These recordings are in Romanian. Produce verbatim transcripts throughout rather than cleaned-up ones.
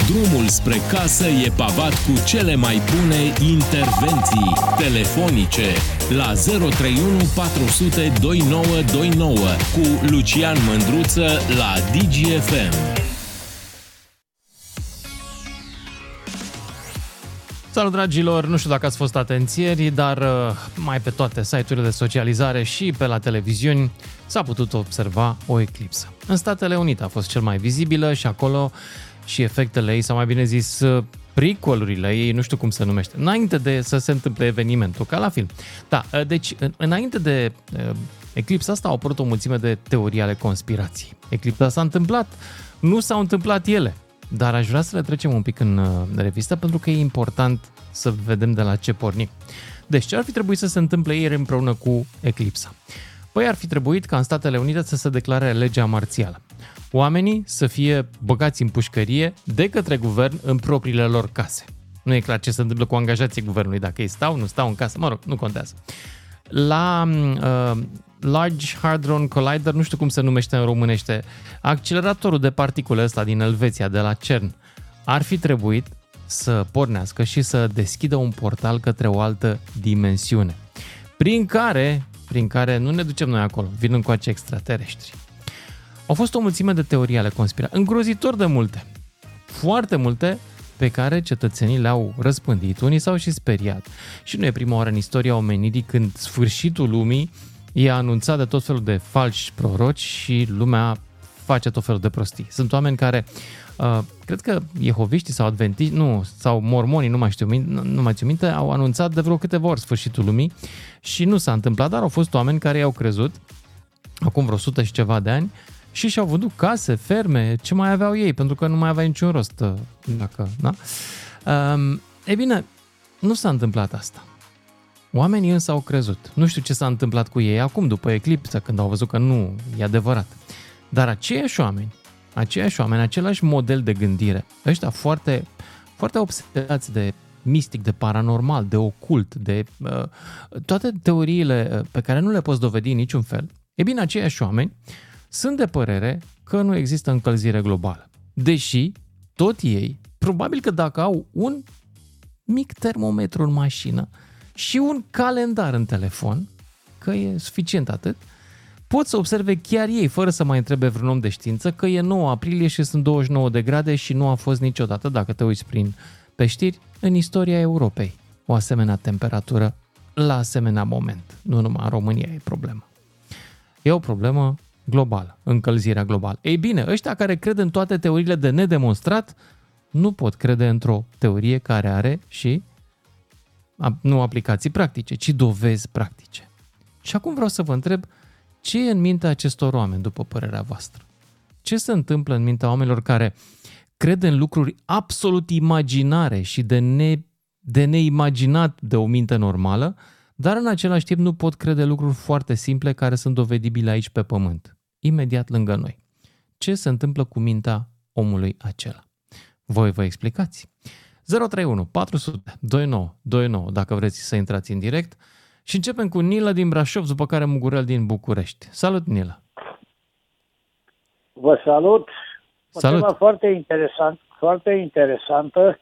drumul spre casă e pavat cu cele mai bune intervenții telefonice la zero trei unu patru zero zero doi nouă doi nouă cu Lucian Mândruță la Digi F M. Salut, dragilor! Nu știu dacă ați fost atențieri, dar mai pe toate site-urile de socializare și pe la televiziuni s-a putut observa o eclipsă. În Statele Unite a fost cel mai vizibilă și acolo și efectele ei, sau mai bine zis, pricolurile ei, nu știu cum se numește, înainte de să se întâmple evenimentul, ca la film. Da, deci, înainte de eclipsa asta au apărut o mulțime de teorii ale conspirației. Eclipsa s-a întâmplat, nu s-au întâmplat ele. Dar aș vrea să le trecem un pic în revistă pentru că e important să vedem de la ce pornim. Deci ce ar fi trebuit să se întâmple ieri împreună cu eclipsa? Păi ar fi trebuit ca în Statele Unite să se declare legea marțială. Oamenii să fie băgați în pușcărie de către guvern în propriile lor case. Nu e clar ce se întâmplă cu angajații guvernului, dacă ei stau, nu stau în casă, mă rog, nu contează. La uh, Large Hadron Collider, nu știu cum se numește în românește, acceleratorul de particule ăsta din Elveția, de la CERN, ar fi trebuit să pornească și să deschidă un portal către o altă dimensiune, prin care, prin care nu ne ducem noi acolo, vin încoace extraterestri. Au fost o mulțime de teorii ale conspirației, îngrozitor de multe, foarte multe, pe care cetățenii le-au răspândit, unii s-au și speriat. Și nu e prima oară în istoria omenirii când sfârșitul lumii e anunțat de tot felul de falși proroci și lumea face tot felul de prostii. Sunt oameni care, uh, cred că jehoviștii sau adventiști, nu, sau mormonii, nu mai știu, nu mai țin minte, au anunțat de vreo câteva ori sfârșitul lumii și nu s-a întâmplat, dar au fost oameni care i-au crezut acum vreo sută și ceva de ani și și-au vândut case, ferme, ce mai aveau ei, pentru că nu mai avea niciun rost. Dacă, da? Um, e bine, nu s-a întâmplat asta. Oamenii însă au crezut. Nu știu ce s-a întâmplat cu ei acum, după eclipsă, când au văzut că nu e adevărat. Dar aceiași oameni, aceiași oameni, același model de gândire, ăștia foarte, foarte obsedați de mistic, de paranormal, de ocult, de uh, toate teoriile pe care nu le poți dovedi în niciun fel, e bine, aceiași oameni sunt de părere că nu există încălzire globală. Deși, tot ei, probabil că dacă au un mic termometru în mașină și un calendar în telefon, că e suficient atât, pot să observe chiar ei, fără să mai întrebe vreun om de știință, că e nouă aprilie și sunt douăzeci și nouă de grade și nu a fost niciodată, dacă te uiți prin pe știri, în istoria Europei o asemenea temperatură la asemenea moment. Nu numai în România e problemă. E o problemă globală, încălzirea globală. Ei bine, ăștia care cred în toate teoriile de nedemonstrat nu pot crede într-o teorie care are și nu aplicații practice, ci dovezi practice. Și acum vreau să vă întreb ce e în mintea acestor oameni, după părerea voastră? Ce se întâmplă în mintea oamenilor care cred în lucruri absolut imaginare și de, ne, de neimaginat de o minte normală, dar în același timp nu pot crede lucruri foarte simple care sunt dovedibile aici pe pământ, imediat lângă noi. Ce se întâmplă cu mintea omului acela? Voi vă explicați. zero trei unu patru zero zero doi nouă doi nouă dacă vreți să intrați în direct și începem cu Nila din Brașov, după care Mugurel din București. Salut, Nila! Vă salut! O Salut! temă foarte interesant, foarte interesantă.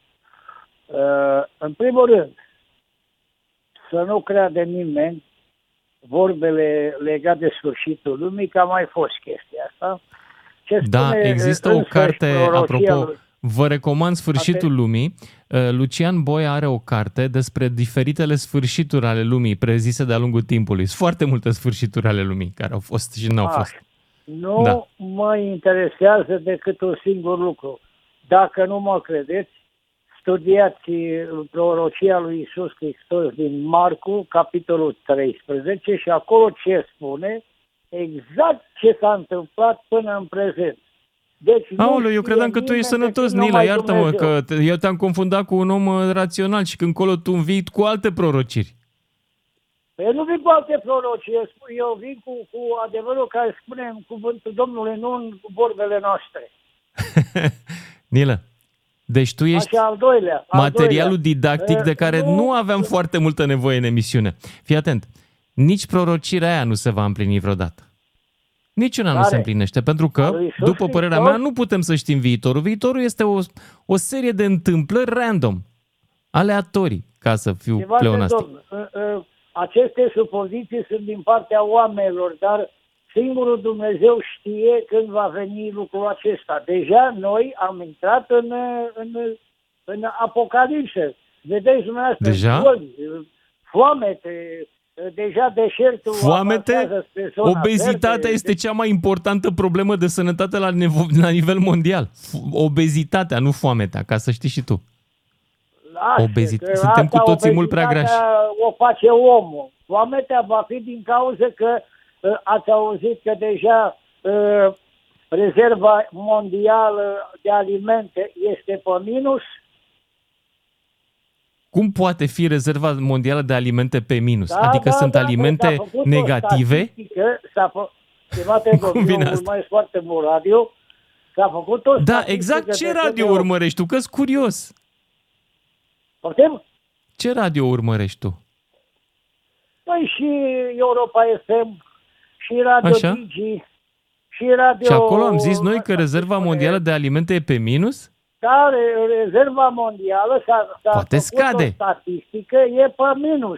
În primul rând, să nu creadă nimeni vorbele legate de sfârșitul lumii, că a mai fost chestia asta. Ce da, există o carte, apropo, lui... vă recomand Sfârșitul Ate... lumii. Lucian Boia are o carte despre diferitele sfârșituri ale lumii prezise de-a lungul timpului. Sunt foarte multe sfârșituri ale lumii care au fost și nu au fost. Nu da. mă interesează decât un singur lucru. Dacă nu mă credeți, studiați prorocia lui Iisus Hristos din Marcu, capitolul treisprezece, și acolo ce spune exact ce s-a întâmplat până în prezent. Deci, Aoleu, eu credeam că tu ești sănătos, Nila, iartă-mă, că eu te-am confundat cu un om rațional și când colo tu învii cu alte prorociri. Eu nu vin cu alte proroci, eu vin cu, cu adevărul care spune în cuvântul Domnului, nu în vorbele noastre. Nila, deci tu ești Așa, al doilea, al materialul doilea. didactic de care nu, nu aveam foarte multă nevoie în emisiune. Fii atent, nici prorocirea aia nu se va împlini vreodată. Niciuna nu Care? se împlinește, pentru că, Lui Iisus după părerea Hristos? mea, nu putem să știm viitorul. Viitorul este o, o serie de întâmplări random, aleatorii, ca să fiu Stimate pleonastic. domn, ă, ă, aceste supoziții sunt din partea oamenilor, dar singurul Dumnezeu știe când va veni lucrul acesta. Deja noi am intrat în, în, în apocalipsă. Vedeți dumneavoastră, Deja? boli, foamete, deja deșertul Foamete, avansează spre zona obezitatea verde. este cea mai importantă problemă de sănătate la, nevo- la nivel mondial. F- Obezitatea, nu foametea, ca să știi și tu. Lasă, Obezit- că suntem cu asta, toții mult prea grași. obezitatea o face omul. Foametea va fi din cauza că uh, ați auzit că deja uh, rezerva mondială de alimente este pe minus. Cum poate fi rezerva mondială de alimente pe minus? Da, adică da, sunt da, alimente s-a făcut o negative? statistică, S-a fă... Stimate Cum domnul, vine eu asta? urmăresc foarte mult radio. S-a făcut o Da, statistică exact ce de radio câte ori- urmărești tu? Că-s curios. Poftim? Ce radio urmărești tu? Păi și Europa F M, și Radio Așa? Digi, și Radio... Și acolo am zis noi că asta rezerva se spune, mondială de alimente e pe minus? Da, re- rezerva mondială s-a, s-a Poate făcut scade. o statistică, e pe minus.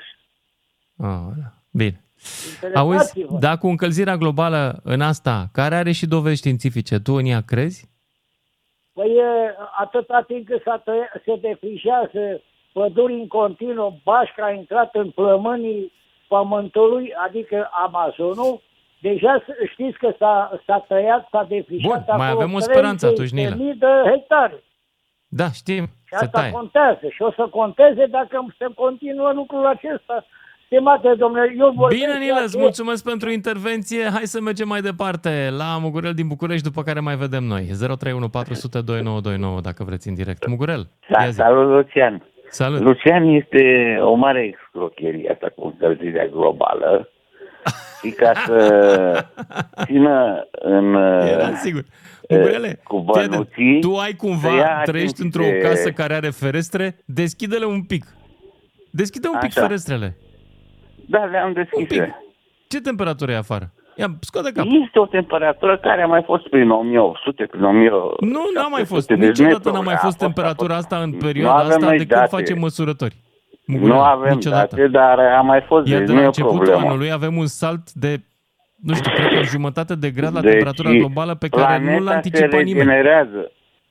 Ah, da. Bine. Auzi, Interesați-vă. da, cu încălzirea globală în asta, care are și dovezi științifice, tu în ea crezi? Păi e, atâta timp cât s-a tăia, se defrișează păduri în continuu, bașca a intrat în plămânii pământului, adică Amazonul, deja s- știți că s-a, s-a tăiat, s-a defrișat Bun, mai acolo avem o speranță atunci, treizeci de Nilă. mii de hectare. Da, știm, Și se asta taie. contează și o să conteze dacă se continuă lucrul acesta. Stimate domnule, eu vorbesc... Bine, Nilă, îți de- mulțumesc pentru intervenție. Hai să mergem mai departe la Mugurel din București, după care mai vedem noi. zero trei unu patru zero zero doi nouă doi nouă, dacă vreți în direct. Mugurel, Da, ia zi. salut, Lucian. Salut. Lucian, este o mare excrocherie asta cu încălzirea globală. Și ca să țină în... Era sigur. Mugurele, cu fii atent, bănuții, tu ai să cumva, ia trăiești într-o atenție de- casă care are ferestre, deschide-le un pic. Deschide un pic Așa. ferestrele. Da, le-am Un deschis. pic. Ce temperatură e afară? Ia, scoate cap. Este o temperatură care a mai fost prin o mie opt sute, prin o mie șapte sute. Nu, n-a mai fost. Deci nu e Niciodată n-a mai problemă. fost A fost, a temperatura fost. asta în Nu perioada avem asta noi de când date. facem măsurători. Nu Mugurel, avem niciodată. date, dar a mai fost, Iar deci de nu la e o începutul problemă. anului avem un salt de, nu știu, cred că o jumătate de grad la Deci, temperatura globală pe care nu l-a planeta anticipat se nimeni. regenerează.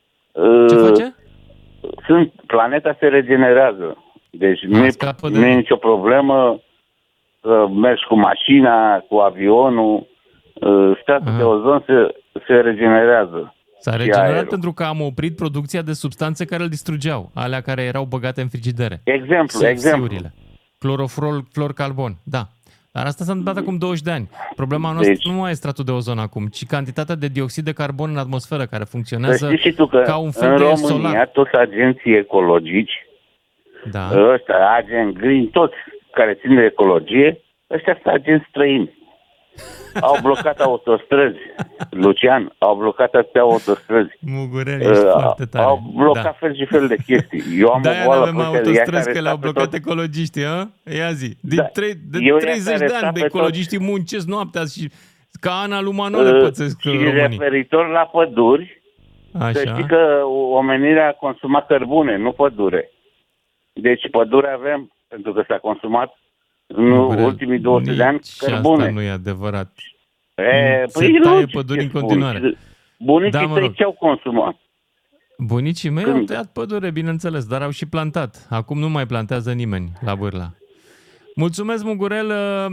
Ce Uh, face? Sunt, planeta se regenerează. Deci nu e, scapă de- nu e nicio problemă să mergi cu mașina, cu avionul. Uh, Stratul Aha. de ozon se, se regenerează. S-a și regenerat aerul. pentru că am oprit producția de substanțe care îl distrugeau, alea care erau băgate în frigidere. Exemplu, C F exemplu. C-urile. Clorofrol, clorcarbon, da. Dar asta s-a întâmplat acum douăzeci de ani. Problema noastră Deci- nu mai e stratul de ozon acum, ci cantitatea de dioxid de carbon în atmosferă, care Să funcționează știi și tu că ca un fel în de România solar. toți agenții ecologici, Da. ăștia, agent green, toți care țin de ecologie, ăștia sunt agenți străini. Au blocat autostrăzi. Lucian, au blocat atâtea autostrăzi. Mugurel, ești Uh, foarte tare. Au blocat Da. fel și fel de chestii. Eu am De-aia o boală n-avem pe ea autostrăzi, care că le-au sta pe blocat tot- ecologiștii, a? Ia zi. De, Da. trei, de Eu ea treizeci care de sta ani pe de tot- ecologiștii muncesc noaptea și ca Ana lui Manole Uh, pățesc și românii. referitor la păduri, să Așa. știi că omenirea a consumat cărbune, nu pădure. Deci pădure avem, pentru că s-a consumat în Mugurel, ultimii două sute de ani nici cărbune. asta nu e adevărat. E, Se păi, taie logic păduri ce în spun. continuare. Bunicii Da, mă tăi rog. ce-au consumat? Bunicii mei Când? au tăiat pădure, bineînțeles, dar au și plantat. Acum nu mai plantează nimeni la Bârla. Mulțumesc, Mugurel.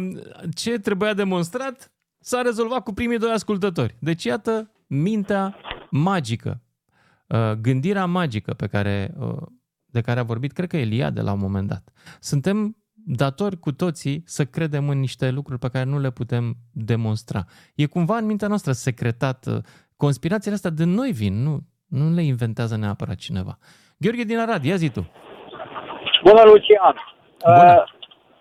Ce trebuia demonstrat s-a rezolvat cu primii doi ascultători. Deci, iată, mintea magică, gândirea magică pe care, de care a vorbit, cred că Eliade la un moment dat. Suntem datori cu toții să credem în niște lucruri pe care nu le putem demonstra. E cumva în mintea noastră secretat. Conspirațiile astea de noi vin, nu, nu le inventează neapărat cineva. Gheorghe din Arad, ia zi tu. Bună, Lucian! Bună. Uh,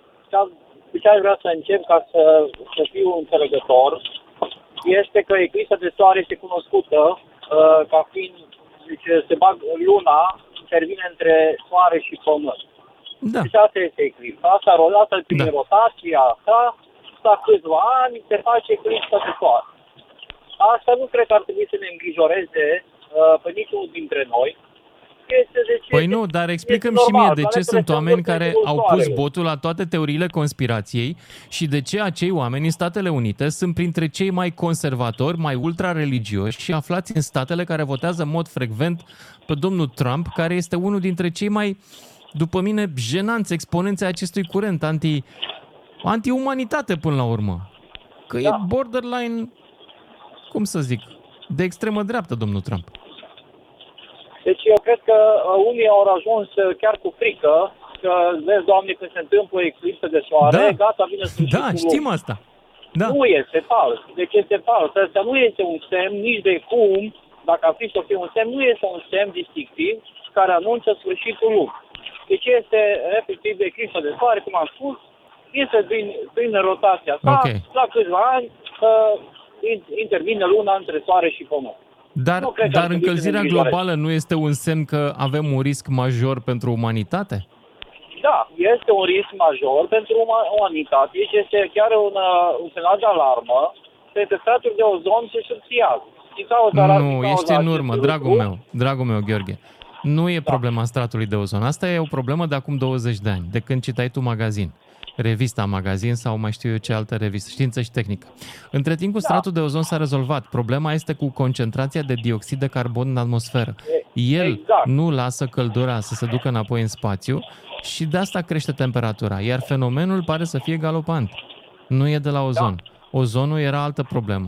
cu ce aș vrea să încep ca să, să fiu înțelegător este că eclipsa de soare este cunoscută uh, ca fiind, deci se bag luna, intervine între soare și pământ. Da. Deci asta este eclipsa. Asta rodată prin Da. rotația sa, la câțiva ani se face eclipsa de soare. asta nu cred că ar trebui să ne îngrijoreze uh, pe niciunul dintre noi. Este de ce Păi nu, dar explicăm și mie de ce sunt oameni care au pus botul la toate teoriile conspirației și de ce acei oameni în Statele Unite sunt printre cei mai conservatori, mai ultra-religioși și aflați în statele care votează în mod frecvent pe domnul Trump, care este unul dintre cei mai, după mine, jenanți exponenți ai acestui curent anti, anti-umanitate până la urmă. Că da. E borderline, cum să zic, de extremă dreaptă domnul Trump. Deci eu cred că unii au ajuns chiar cu frică, că vezi, Doamne, când se întâmplă o eclipsă de soare, da. gata, vine sfârșitul. Da, știm lumii. Asta. Da. Nu este fals. Deci este fals. Asta nu este un semn nici de cum, dacă ar fi să fie un semn, nu este un semn distinctiv care anunță sfârșitul lumii. Deci este efectiv de eclipsă de soare, cum am spus, este prin, prin rotația sa, okay. La câțiva ani uh, intervine luna între soare și pământ. Dar, dar încălzirea globală nu este un semn că avem un risc major pentru umanitate? Da, este un risc major pentru umanitate și este chiar un, un semnal de alarmă pentru că stratul de ozon se subțiază. Nu, ești în urmă, dragul meu, dragul meu, Gheorghe. Nu e da. Problema stratului de ozon. Asta e o problemă de acum douăzeci de ani, de când citai tu magazin. Revista Magazin sau mai știu eu ce altă revistă, Știință și Tehnică. Între timp, cu stratul de ozon s-a rezolvat. Problema este cu concentrația de dioxid de carbon în atmosferă. El exact. Nu lasă căldura să se ducă înapoi în spațiu și de asta crește temperatura. Iar fenomenul pare să fie galopant. Nu e de la ozon. Da. Ozonul era altă problemă.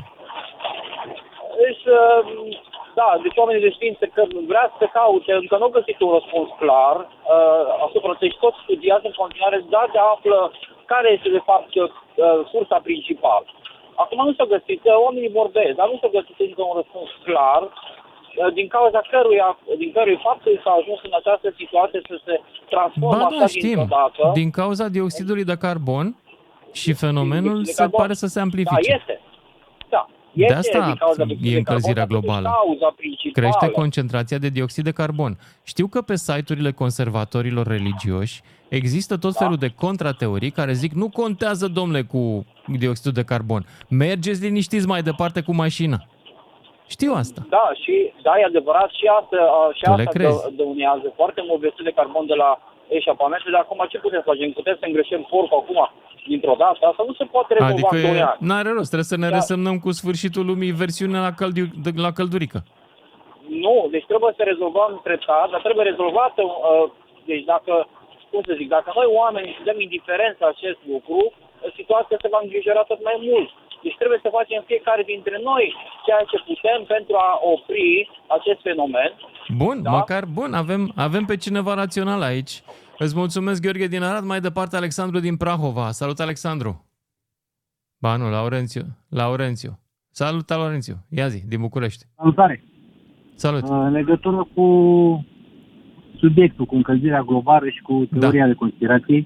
Deci, da, deci oamenii de știință că vrea să caute, încă nu au găsit un răspuns clar uh, asupra deci tot studiază în continuare, dar de află care este de fapt uh, sursa principală. Acum nu s-a găsit, oamenii vorbesc, dar nu s-a găsit încă un răspuns clar uh, din cauza căruia, din cărui faptul s-a ajuns în această situație să se transformă așa dintr-o dată. Din cauza dioxidului de carbon și fenomenul se pare să se amplifice. Da, este. Da. De asta e încălzirea globală. Crește concentrația de dioxid de carbon. Știu că pe site-urile conservatorilor religioși există tot felul de contrateorii care zic nu contează, domnule, cu dioxidul de carbon. Mergeți liniștiți mai departe cu mașina. Știu asta. Da, și da, e adevărat și asta, și asta dăunează foarte mult dioxid de carbon de la eșapamente, dar acum ce putem face? Putem să îngreșim porcul acum dintr-o dată? Asta nu se poate rezolva adică în doi ani. N-are rost, trebuie să ne da. resemnăm cu sfârșitul lumii versiunea la, căldi- la căldurică. Nu, deci trebuie să rezolvăm treptat, dar trebuie rezolvată, uh, deci dacă, cum să zic, dacă noi oamenii dăm indiferență acest lucru, situația se va îngrijora tot mai mult. Deci trebuie să facem fiecare dintre noi ceea ce putem pentru a opri acest fenomen. Bun, da? Măcar bun, avem, avem pe cineva rațional aici. Îți mulțumesc, Gheorghe din Arad. Mai departe, Alexandru din Prahova. Salut, Alexandru. Ba nu, Laurențiu. Laurențiu. Salut, Laurențiu. Ia zi, din București. Salutare. Salut. În legătură cu subiectul, cu încălzirea globală și cu teoria da. de conspirație,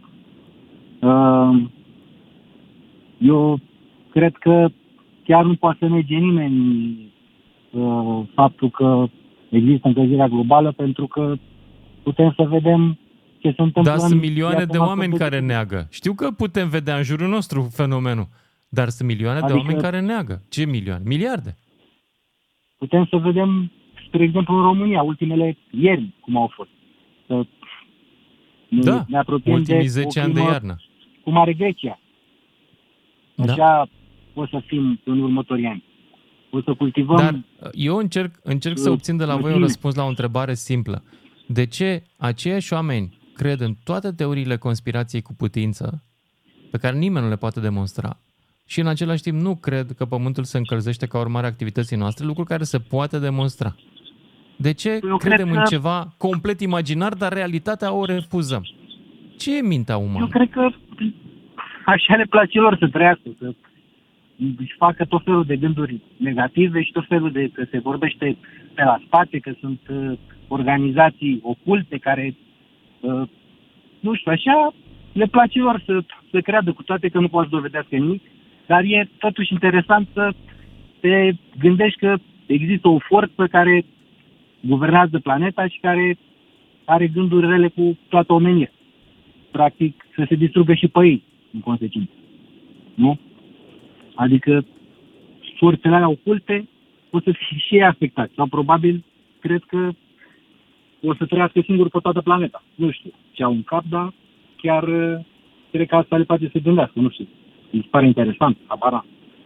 eu cred că chiar nu poate să nege nimeni faptul că există încălzirea globală, pentru că putem să vedem ce se întâmplă. Dar sunt milioane de oameni care neagă. Știu că putem vedea în jurul nostru fenomenul, dar sunt milioane adică de oameni care neagă. Ce milioane? Miliarde. Putem să vedem, spre exemplu, în România, ultimele ieri, cum au fost. Să da, ne apropiem ultimii de zece ani de iarnă. Cum are Grecia. Așa da. o să fim în următorii ani. O să cultivăm... Dar eu încerc, încerc să obțin de la voi un răspuns la o întrebare simplă. De ce aceiași oameni cred în toate teoriile conspirației cu putință, pe care nimeni nu le poate demonstra, și în același timp nu cred că Pământul se încălzește ca urmare a activității noastre, lucru care se poate demonstra? De ce eu credem că... în ceva complet imaginar, dar realitatea o refuzăm? Ce e mintea umană? Eu cred că așa le place lor să trăiască, să își facă tot felul de gânduri negative și tot felul de... că se vorbește pe la spate, că sunt uh, organizații oculte care, uh, nu știu, așa le place lor să, să creadă, cu toate că nu poți dovedească nimic, dar e totuși interesant să te gândești că există o forță care guvernează planeta și care are gânduri rele cu toată omenirea. Practic, să se distrugă și pe ei, în consecință. Nu? Adică, sursele alea oculte o să fie și ei afectați. Sau probabil, cred că o să trăiască singur pe toată planeta. Nu știu ce au în cap, dar chiar cred că asta le face să gândească. Nu știu. Mi se pare interesant. Abara.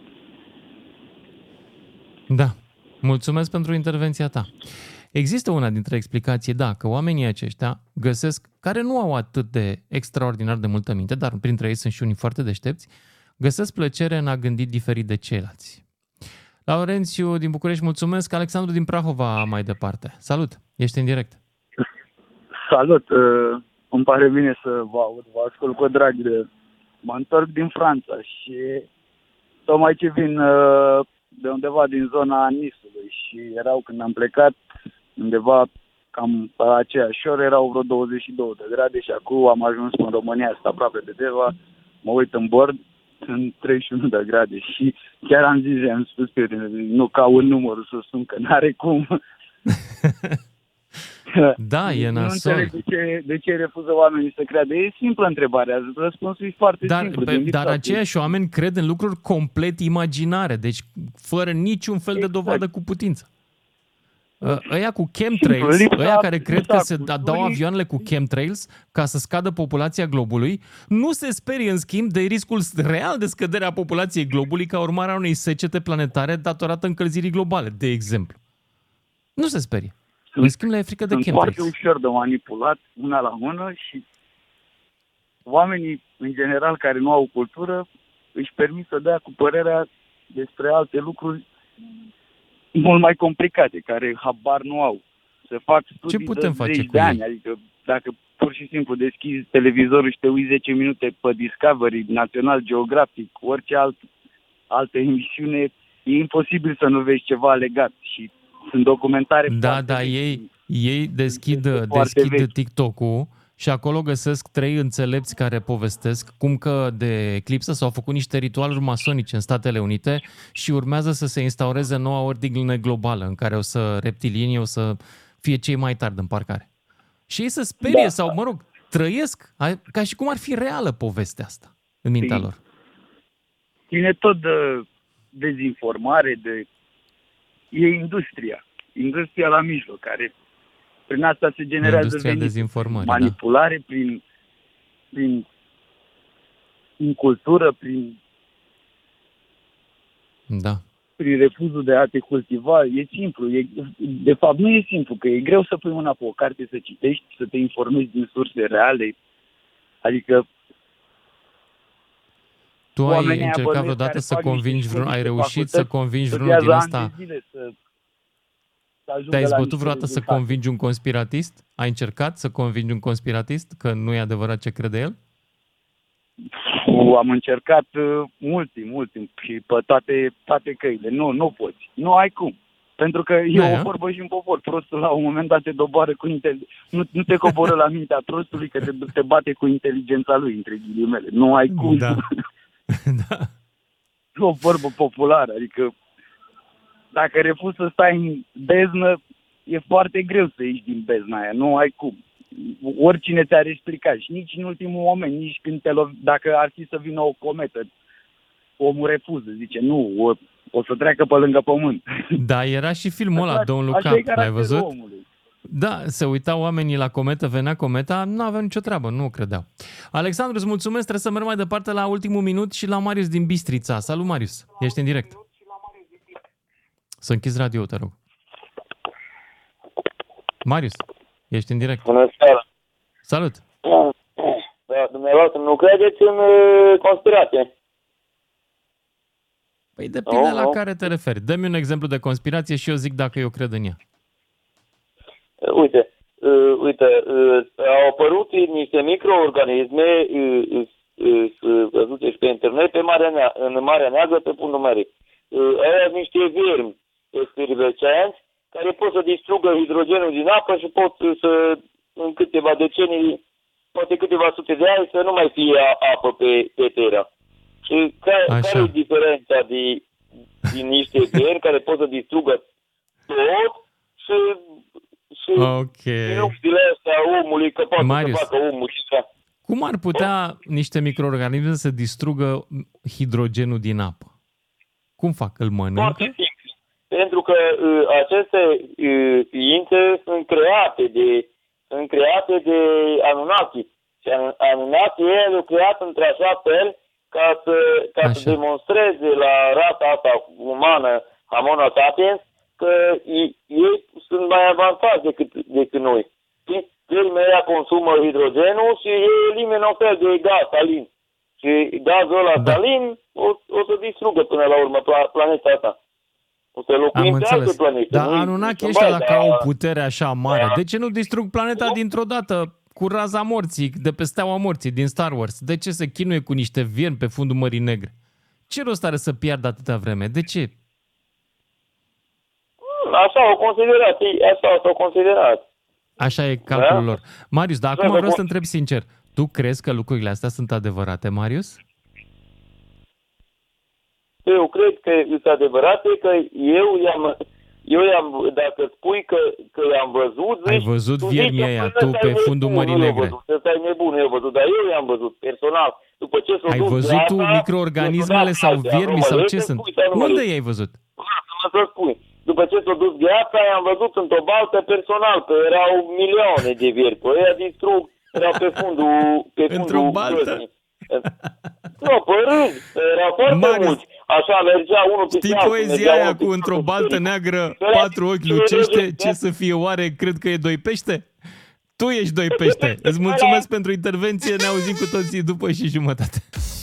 Da. Mulțumesc pentru intervenția ta. Există una dintre explicații, da, că oamenii aceștia găsesc, care nu au atât de extraordinar de multă minte, dar printre ei sunt și unii foarte deștepți, găsesc plăcere în a gândi diferit de ceilalți. Laurențiu din București, mulțumesc. Alexandru din Prahova mai departe. Salut, ești în direct. Salut, uh, îmi pare bine să vă aud, vă ascult cu drag. De... Mă întorc din Franța și tocmai ce vin uh, de undeva din zona Nisului și erau, când am plecat, undeva cam pe aceeași oră, erau vreo douăzeci și două de grade și acum am ajuns în România, asta aproape de Deva, mă uit în bord, sunt treizeci și unu de grade și chiar am zis, am spus prietenii, nu caut numărul să sun, că n-are cum. Da, e nasol. Nu înțeleg de ce, de ce refuză oamenii să creadă. E simplă întrebarea, răspunsul e foarte dar, simplu. Pe, dar aceiași oameni cred în lucruri complet imaginare, deci fără niciun fel exact. de dovadă cu putință. Ăia cu chemtrails, ăia care cred că se dau avioanele cu chemtrails ca să scadă populația globului, nu se sperie în schimb de riscul real de scădere a populației globului ca urmare a unei secete planetare datorată încălzirii globale, de exemplu. Nu se sperie. În schimb, le e frică de chemtrails. Sunt foarte ușor de manipulat, una la mână, și oamenii, în general, care nu au cultură, își permit să dea cu părerea despre alte lucruri mult mai complicate, care habar nu au. Se fac studii Ce putem de face zeci cu de ei? ani, adică dacă pur și simplu deschizi televizorul și te uiți zece minute pe Discovery, National Geographic, orice alt, altă emisiune, e imposibil să nu vezi ceva legat și sunt documentare. Da, da, ei, ei deschid, deschid TikTok-ul și acolo găsesc trei înțelepți care povestesc cum că de eclipsă s-au făcut niște ritualuri masonice în Statele Unite și urmează să se instaureze noua ordine globală în care o să reptilienii o să fie cei mai tari în parcare. Și ei se sperie da. sau, mă rog, trăiesc ca și cum ar fi reală povestea asta în mintea lor. Ține tot de dezinformare, de... e industria. Industria la mijloc, care prin asta se generează venit, manipulare, da. prin, prin, prin cultură, prin, da. prin refuzul de a te cultiva. E simplu. E, de fapt, nu e simplu, că e greu să pui mâna pe o carte, să citești, să te informezi din surse reale. Adică tu ai încercat vreodată să convingi vreun, ai reușit să convingi vreunul din ăsta? Te-ai zbătut vreodată să convingi un conspiratist? Ai încercat să convingi un conspiratist că nu e adevărat ce crede el? Am încercat uh, mult timp, mult timp și pe toate, toate căile. Nu, nu poți. Nu ai cum. Pentru că e da, o vorbă și un popor. Prostul la un moment dat te doboară cu inteligența. Nu, nu te coboră la mintea prostului, că te, te bate cu inteligența lui, între ghilimele. Nu ai cum. Da. Da. O vorbă populară, adică dacă refuzi să stai în beznă, e foarte greu să ieși din bezna aia, nu ai cum. Oricine ți-ar explica și nici în ultimul moment, nici când te lovi, dacă ar fi să vină o cometă, omul refuză, zice nu, o, o să treacă pe lângă pământ. Da, era și filmul ăla, Don't Look Up, l-ai văzut? Omului. Da, se uitau oamenii la cometă, venea cometa, nu aveau nicio treabă, nu o credeau. Alexandru, îți mulțumesc, trebuie să merg mai departe la ultimul minut și la Marius din Bistrița. Salut, Marius, ești în direct. Să închizi radio, te rog. Marius, ești în direct. Bună seara. Salut. Da, dumneavoastră, nu credeți în uh, conspirație? Păi depinde oh, la oh. care te referi. Dă-mi un exemplu de conspirație și eu zic dacă eu cred în ea. Uh, uite, uh, uite, uh, au apărut niște microorganisme uh, uh, văzute uh, și pe internet pe Marea Neagră, în Marea Neagră, pe fundul mării. Uh, aia sunt niște viermi experimentanți care pot să distrugă hidrogenul din apă și pot să, în câteva decenii, poate câteva sute de ani, să nu mai fie apă pe, pe Terra. Și care, care e diferența de, din niște viermi care pot să distrugă tot și, și okay. erupțiile astea omului, că poate Marius, să facă omul și așa. Cum ar putea niște microorganisme să distrugă hidrogenul din apă? Cum fac? Îl mănâncă? Foarte simplu. Pentru că că uh, aceste uh, ființe sunt create de sunt create de Anunnaki. Și Anunnaki el a creat într-așa fel ca să, ca Așa. să demonstreze la rata asta umană, Homo sapiens, că ei, ei sunt mai avansați decât, decât noi. Și ei consumă hidrogenul și ei elimină un fel de gaz salin. Și gazul ăla Da. salin o, o să distrugă până la urmă planeta asta. O să Am locuim pe alte înțeles. planete. Dar Nu-i- Anunnaki nu ăștia mai, dacă dar- au o putere așa mare, de ce nu distrug planeta dintr-o dată cu raza morții, de pe steaua morții din Star Wars? De ce se chinuie cu niște viermi pe fundul Mării Negre? Ce rost are să piardă atâta vreme? De ce? Așa au considerat, ei, așa s-au considerat. Așa e calculul Da? lor. Marius, dar Da, acum da, vreau să bun. întreb sincer. Tu crezi că lucrurile astea sunt adevărate, Marius? Eu cred că este adevărat că eu i-am, eu i-am, dacă spui că, că i-am văzut... Ai zici, văzut tu viermii zici, ăia, până tu, ăsta e pe fundul nebun, Mării nu i-am Negre. văzut, ăsta e nebun, eu văzut, dar eu i-am văzut personal. După ce s-a Ai dus văzut viața, tu microorganismele s-a sau dus viermi sau ce să sunt? spui sau nu mă Unde duci? i-ai văzut? Lasă-mă să spui. După ce s-a dus viața, i-am văzut într-o baltă personal, că erau milioane de vieri, că ăia distrug, erau pe fundul, pe fundul Într-o baltă? găsii. Nu, pe rând, erau foarte Marius, mulți. Așa mergea unul pe Știi altul, poezia mergea aia unul cu pe într-o altul. baltă neagră, Ăla- patru ochi lucește, ce să fie oare, cred că e doi pește? Tu ești doi pește. Îți mulțumesc pentru intervenție, ne auzim cu toții după și jumătate.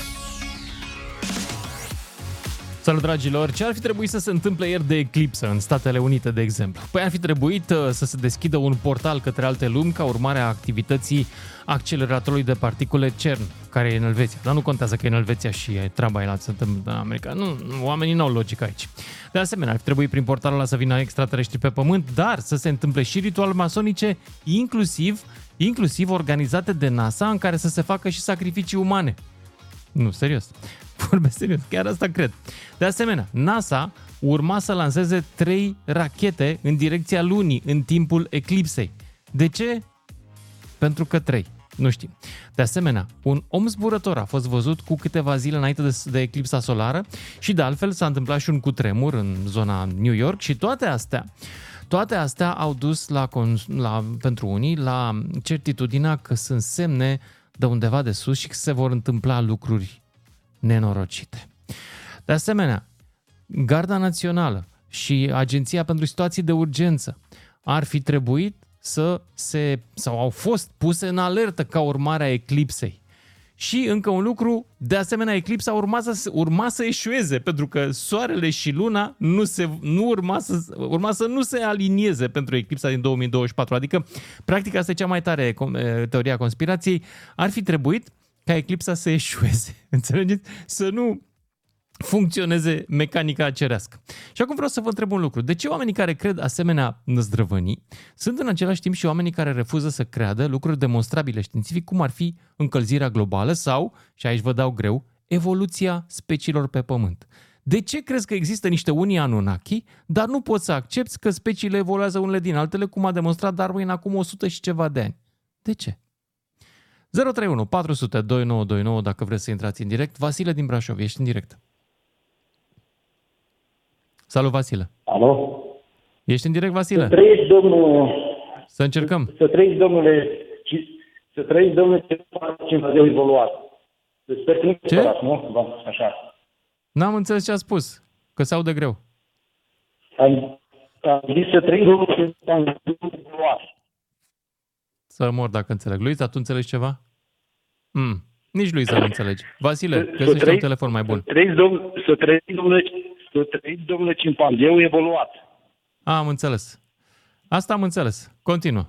Salut, dragilor! Ce ar fi trebuit să se întâmple ieri de eclipsă în Statele Unite, de exemplu? Păi ar fi trebuit uh, să se deschidă un portal către alte lumi ca urmare a activității acceleratorului de particule CERN, care e în Elveția. Dar nu contează că e în Elveția și e treaba aia se întâmplă în America. Nu, nu, oamenii n-au logică aici. De asemenea, ar fi trebuit prin portalul ăla să vină extraterestri pe Pământ, dar să se întâmple și ritual masonice, inclusiv, inclusiv organizate de NASA, în care să se facă și sacrificii umane. Nu, serios. Vorbesc serios, chiar asta cred. De asemenea, NASA urma să lanseze trei rachete în direcția lunii în timpul eclipsei. De ce? Pentru că trei. Nu știm. De asemenea, un om zburător a fost văzut cu câteva zile înainte de, de eclipsa solară și de altfel s-a întâmplat și un cutremur în zona New York și toate astea Toate astea au dus la, la, pentru unii la certitudinea că sunt semne de undeva de sus și că se vor întâmpla lucruri nenorocite. De asemenea, Garda Națională și Agenția pentru Situații de Urgență ar fi trebuit să se, sau au fost puse în alertă ca urmare a eclipsei. Și încă un lucru, de asemenea, eclipsa urma să, urma să eșueze, pentru că soarele și luna nu, se, nu urma, să, urma să nu se alinieze pentru eclipsa din două mii douăzeci și patru. Adică, practic, asta e cea mai tare teoria conspirației. Ar fi trebuit ca eclipsa să eșueze. Înțelegeți? Să nu funcționeze mecanica cerească. Și acum vreau să vă întreb un lucru. De ce oamenii care cred asemenea năzdrăvănii sunt în același timp și oamenii care refuză să creadă lucruri demonstrabile științific, cum ar fi încălzirea globală sau, și aici vă dau greu, evoluția speciilor pe Pământ? De ce crezi că există niște unii Anunnaki, dar nu poți să accepti că speciile evoluează unele din altele, cum a demonstrat Darwin acum o sută și ceva de ani? De ce? zero trei unu patru zero zero doi nouă doi nouă dacă vreți să intrați în direct. Vasile din Brașov, ești în direct. Salut, Vasile. Alo? Ești în direct, Vasile? Să trăiești, domnul... Să încercăm. Să trăiești, domnule... Să trăiești, domnule, ce Dumnezeu evoluat. Sper că nu te Ce? supărați, nu? Așa. N-am înțeles ce a spus, că se aude greu. Am, am zis să trăiești, domnule, ce Dumnezeu evoluat. Să mor dacă înțeleg. Luiza, tu înțelegi ceva? Mm. Nici Luiza nu înțelege. Vasile, Să găsește trăiești- un telefon mai bun. Să trăiești, domnule, să trăiești, domnule, să trăiești, domnule cimpanzeu evoluat. A, am înțeles. Asta am înțeles. Continuă.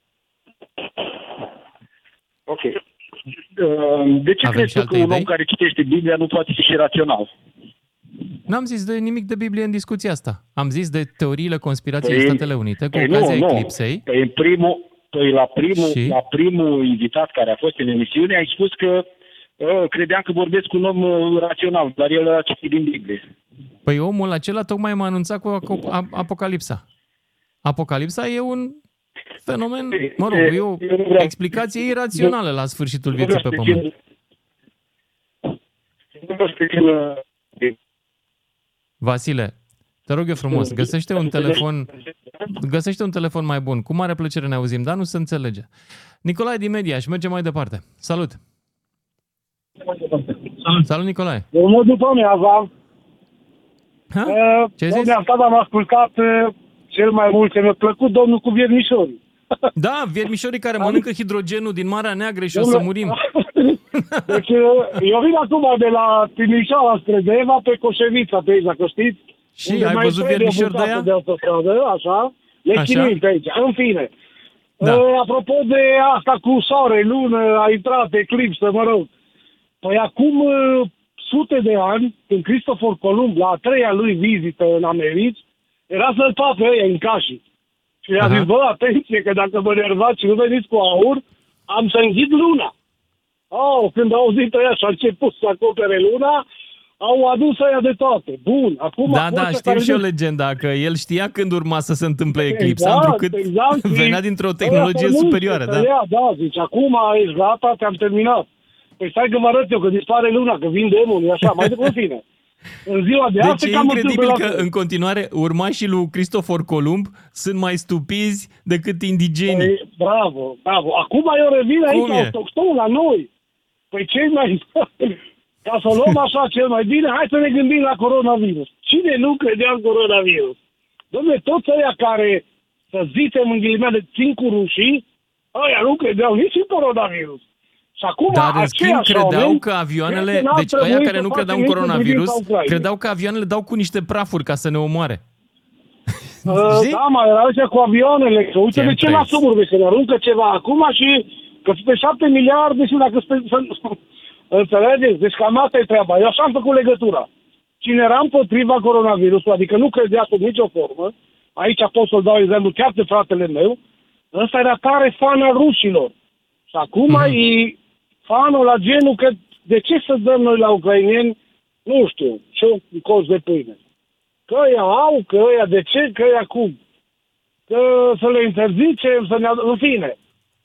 Ok. De ce Avem crezi și tu alte că un idei? om care citește Biblia nu poate fi și rațional? N-am zis de nimic de Biblie în discuția asta. Am zis de teoriile conspirației Păi- din Statele Unite cu Păi nu, ocazia nu. eclipsei. Păi, în primul, păi la, primul, Și? la primul invitat care a fost în emisiune ai spus că uh, credeam că vorbesc cu un om uh, rațional, dar el a citit din Biblie. Păi omul acela tocmai m-a anunțat cu aco- a- Apocalipsa. Apocalipsa e un fenomen, mă rog, e o Eu nu vreau- explicație irațională la sfârșitul Nu vieții vreau pe să Pământ. țin- Nu vreau să țin, uh, de- Vasile, Te rog eu frumos, găsește un telefon, găsește un telefon mai bun. Cu mare plăcere ne auzim, dar nu se înțelege. Nicolae din Mediaș, mergem mai departe. Salut! Salut, Salut Nicolae! Eu mă după amiaza. Ce ai zis? Asta am ascultat cel mai mult, ce mi-a plăcut domnul cu viermișorii. Da, viermișorii care mănâncă hidrogenul din Marea Neagră și o să murim. Deci eu vin acum de la Timișoara spre Deva pe Coșevița, pe aici, dacă știți. Și ai văzut viermișori de ea? De autostradă, așa. Le chinuim pe aici. În fine. Da. Uh, apropo de asta cu soare, lună, a intrat eclipsă, mă rog. Păi acum uh, sute de ani, când Cristofor Columb, la a treia lui vizită în Americi, era să-l facă ăia în cașii. Și i-a zis, bă, atenție, că dacă vă nervați și nu veniți cu aur, am să înghid luna. Oh, când au auzit ăia și a început să acopere luna, au adus ăia de toate. Bun, acum... Da, da, știu și eu legenda, că el știa când urma să se întâmple eclipsa, exact, întrucât exact, venea dintr-o tehnologie superioară. Da, ea, da, zice, acum ești gata, te-am terminat. Păi stai că vă arăt eu, că dispare luna, că vin demonii, așa, mai de fine. În ziua de deci astăzi e incredibil că în continuare urmașii lui Cristofor Columb sunt mai stupizi decât indigenii. Păi, bravo, bravo. Acum eu revin aici, autohton, la noi. Păi cei mai... Ca să o luăm așa cel mai bine, hai să ne gândim la coronavirus. Cine nu credea în coronavirus? Dom'le, toți ăia care, să zicem în ghilimele, țin cu rușii, ăia nu credeau nici în coronavirus. Și acum Dar în schimb credeau oameni, că avioanele, deci ăia care nu credeau în coronavirus, credeau că avioanele dau cu niște prafuri ca să ne omoare. Uh, da, mai era ăștia cu avioanele, că uite de ce la suburbe, să ne aruncă ceva acum și că pe șapte miliarde și dacă spe, să, înțelegeți? Deci cam asta e treaba. Eu așa am făcut legătura. Cine era împotriva coronavirusului, adică nu credea sub nicio formă, aici pot să-l dau exemplu chiar de fratele meu, ăsta era tare fan al rușilor. Și acum mm-hmm. e fanul la genul că de ce să dăm noi la ucraineni, nu știu, ce un coș de pâine. Că ăia au, că ăia de ce, că ăia cum. Că să le interzicem, să ne... În fine.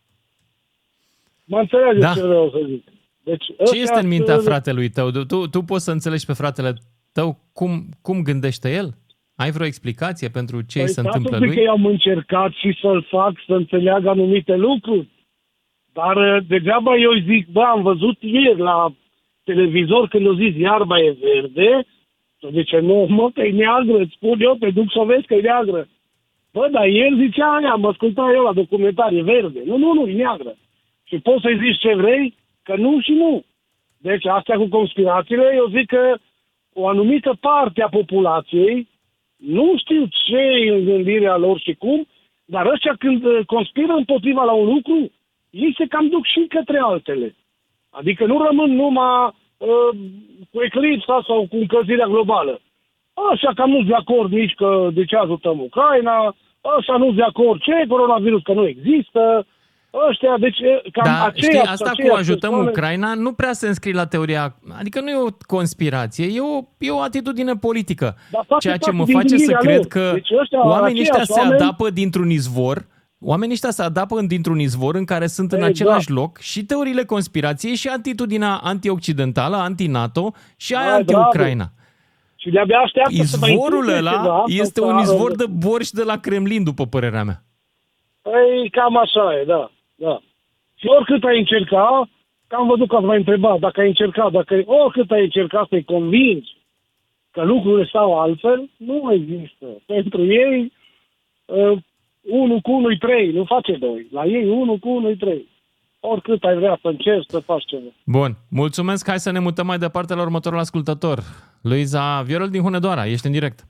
Mă înțelegeți da. ce vreau să zic. Deci, ce este în mintea fratelui tău? Tu, tu poți să înțelegi pe fratele tău cum, cum gândește el? Ai vreo explicație pentru ce păi se întâmplă lui? Că eu am încercat și să-l fac să înțeleagă anumite lucruri. Dar degeaba eu îi zic, bă, am văzut ieri la televizor când o zis iarba e verde, să zice, nu, mă, că e neagră, îți spun eu, te duc să o vezi că e neagră. Bă, dar el zicea aia, mă asculta eu la documentar, e verde. Nu, nu, nu, e neagră. Și poți să-i zici ce vrei, că nu și nu. Deci astea cu conspirațiile, eu zic că o anumită parte a populației, nu știu ce e în gândirea lor și cum, dar ăștia când conspiră împotriva la un lucru, ei se cam duc și către altele. Adică nu rămân numai uh, cu eclipsa sau cu încălzirea globală. Așa cam nu-s de acord nici că de ce ajutăm Ucraina, așa nu-s de acord ce coronavirus, că nu există, ăștia, deci cam da, aceea... Știi, asta aceea cu ajutăm persoane... Ucraina nu prea se înscrie la teoria, adică nu e o conspirație, e o, e o atitudine politică. Ceea ce mă face să cred lor. că deci ăștia, oamenii ăștia se oameni... adapă dintr-un izvor, oamenii ăștia se adapă dintr-un izvor în care sunt în exact. același loc și teoriile conspirației și atitudinea anti-occidentală, anti-NATO și aia da, anti-Ucraina. Și de-abia așteaptă izvorul să ăla ceva, este un izvor de borș de la Kremlin, după părerea mea. Păi cam așa e, da. da. Și oricât ai încercat, că am văzut că ați mai întrebat, dacă ai încercat, dacă oricât ai încercat să-i convingi că lucrurile stau altfel, nu există. Pentru ei, uh, unu cu unu e trei, nu face doi. La ei unu cu unu e trei. Oricât ai vrea să încerci să faci ceva. Bun, mulțumesc. Hai să ne mutăm mai departe la următorul ascultător. Luiza Viorel din Hunedoara, ești în direct.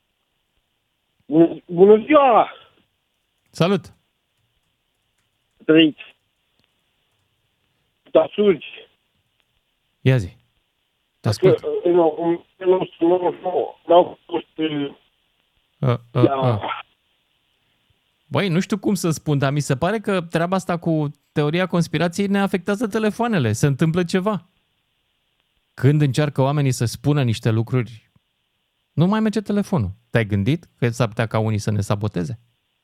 Bună ziua! Salut! Trăiți! Da, surgi! Ia zi! Te ascult! N-au fost... Băi, nu știu cum să spun, dar mi se pare că treaba asta cu teoria conspirației ne afectează telefoanele. Se întâmplă ceva. Când încearcă oamenii să spună niște lucruri, nu mai merge telefonul. Te-ai gândit că s-ar putea ca unii să ne saboteze?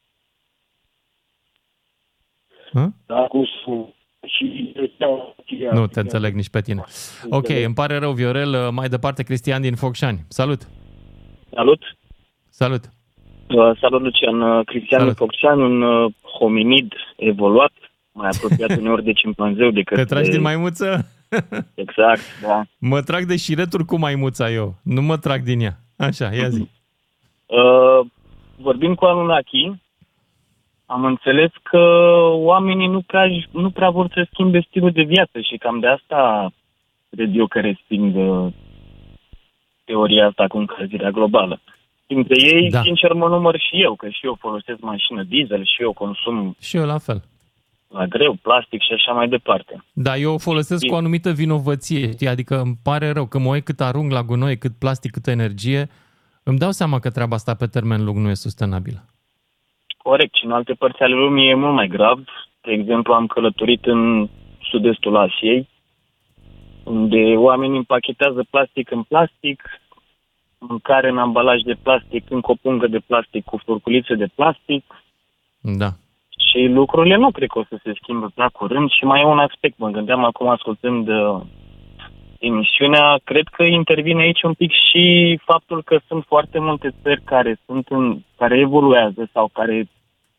Hă? Da, cum spun. Și... Nu te înțeleg nici pe tine. Ok, îmi pare rău, Viorel. Mai departe, Cristian din Focșani. Salut! Salut! Salut! Uh, salut, Lucian. Uh, Cristian Focșan, un uh, hominid evoluat, mai apropiat uneori de cimpanzeu decât Te tragi de... din maimuță? Exact, da. Mă trag de șireturi cu maimuța eu. Nu mă trag din ea. Așa, ia zi. Uh, vorbind cu Anunnaki, am înțeles că oamenii nu prea, nu prea vor să schimbe stilul de viață și cam de asta cred eu că resping uh, teoria asta cu încălzirea globală. Dintre ei, da. Sincer, mă număr și eu, că și eu folosesc mașină diesel și eu consum... Și eu la fel. La greu, plastic și așa mai departe. Da, eu o folosesc e... cu o anumită vinovăție, știi? Adică îmi pare rău că mă uit cât arunc la gunoi, cât plastic, cât energie. Îmi dau seama că treaba asta pe termen lung nu e sustenabilă. Corect, și în alte părți ale lumii e mult mai grav. De exemplu, am călătorit în sud-estul Asiei, unde oamenii împachetează plastic în plastic, mâncare în ambalaj de plastic, încă o pungă de plastic cu furculițe de plastic. Da. Și lucrurile nu cred că o să se schimbe prea curând. Și mai e un aspect, mă gândeam acum ascultând uh, emisiunea, cred că intervine aici un pic și faptul că sunt foarte multe țări care sunt în, care evoluează sau care,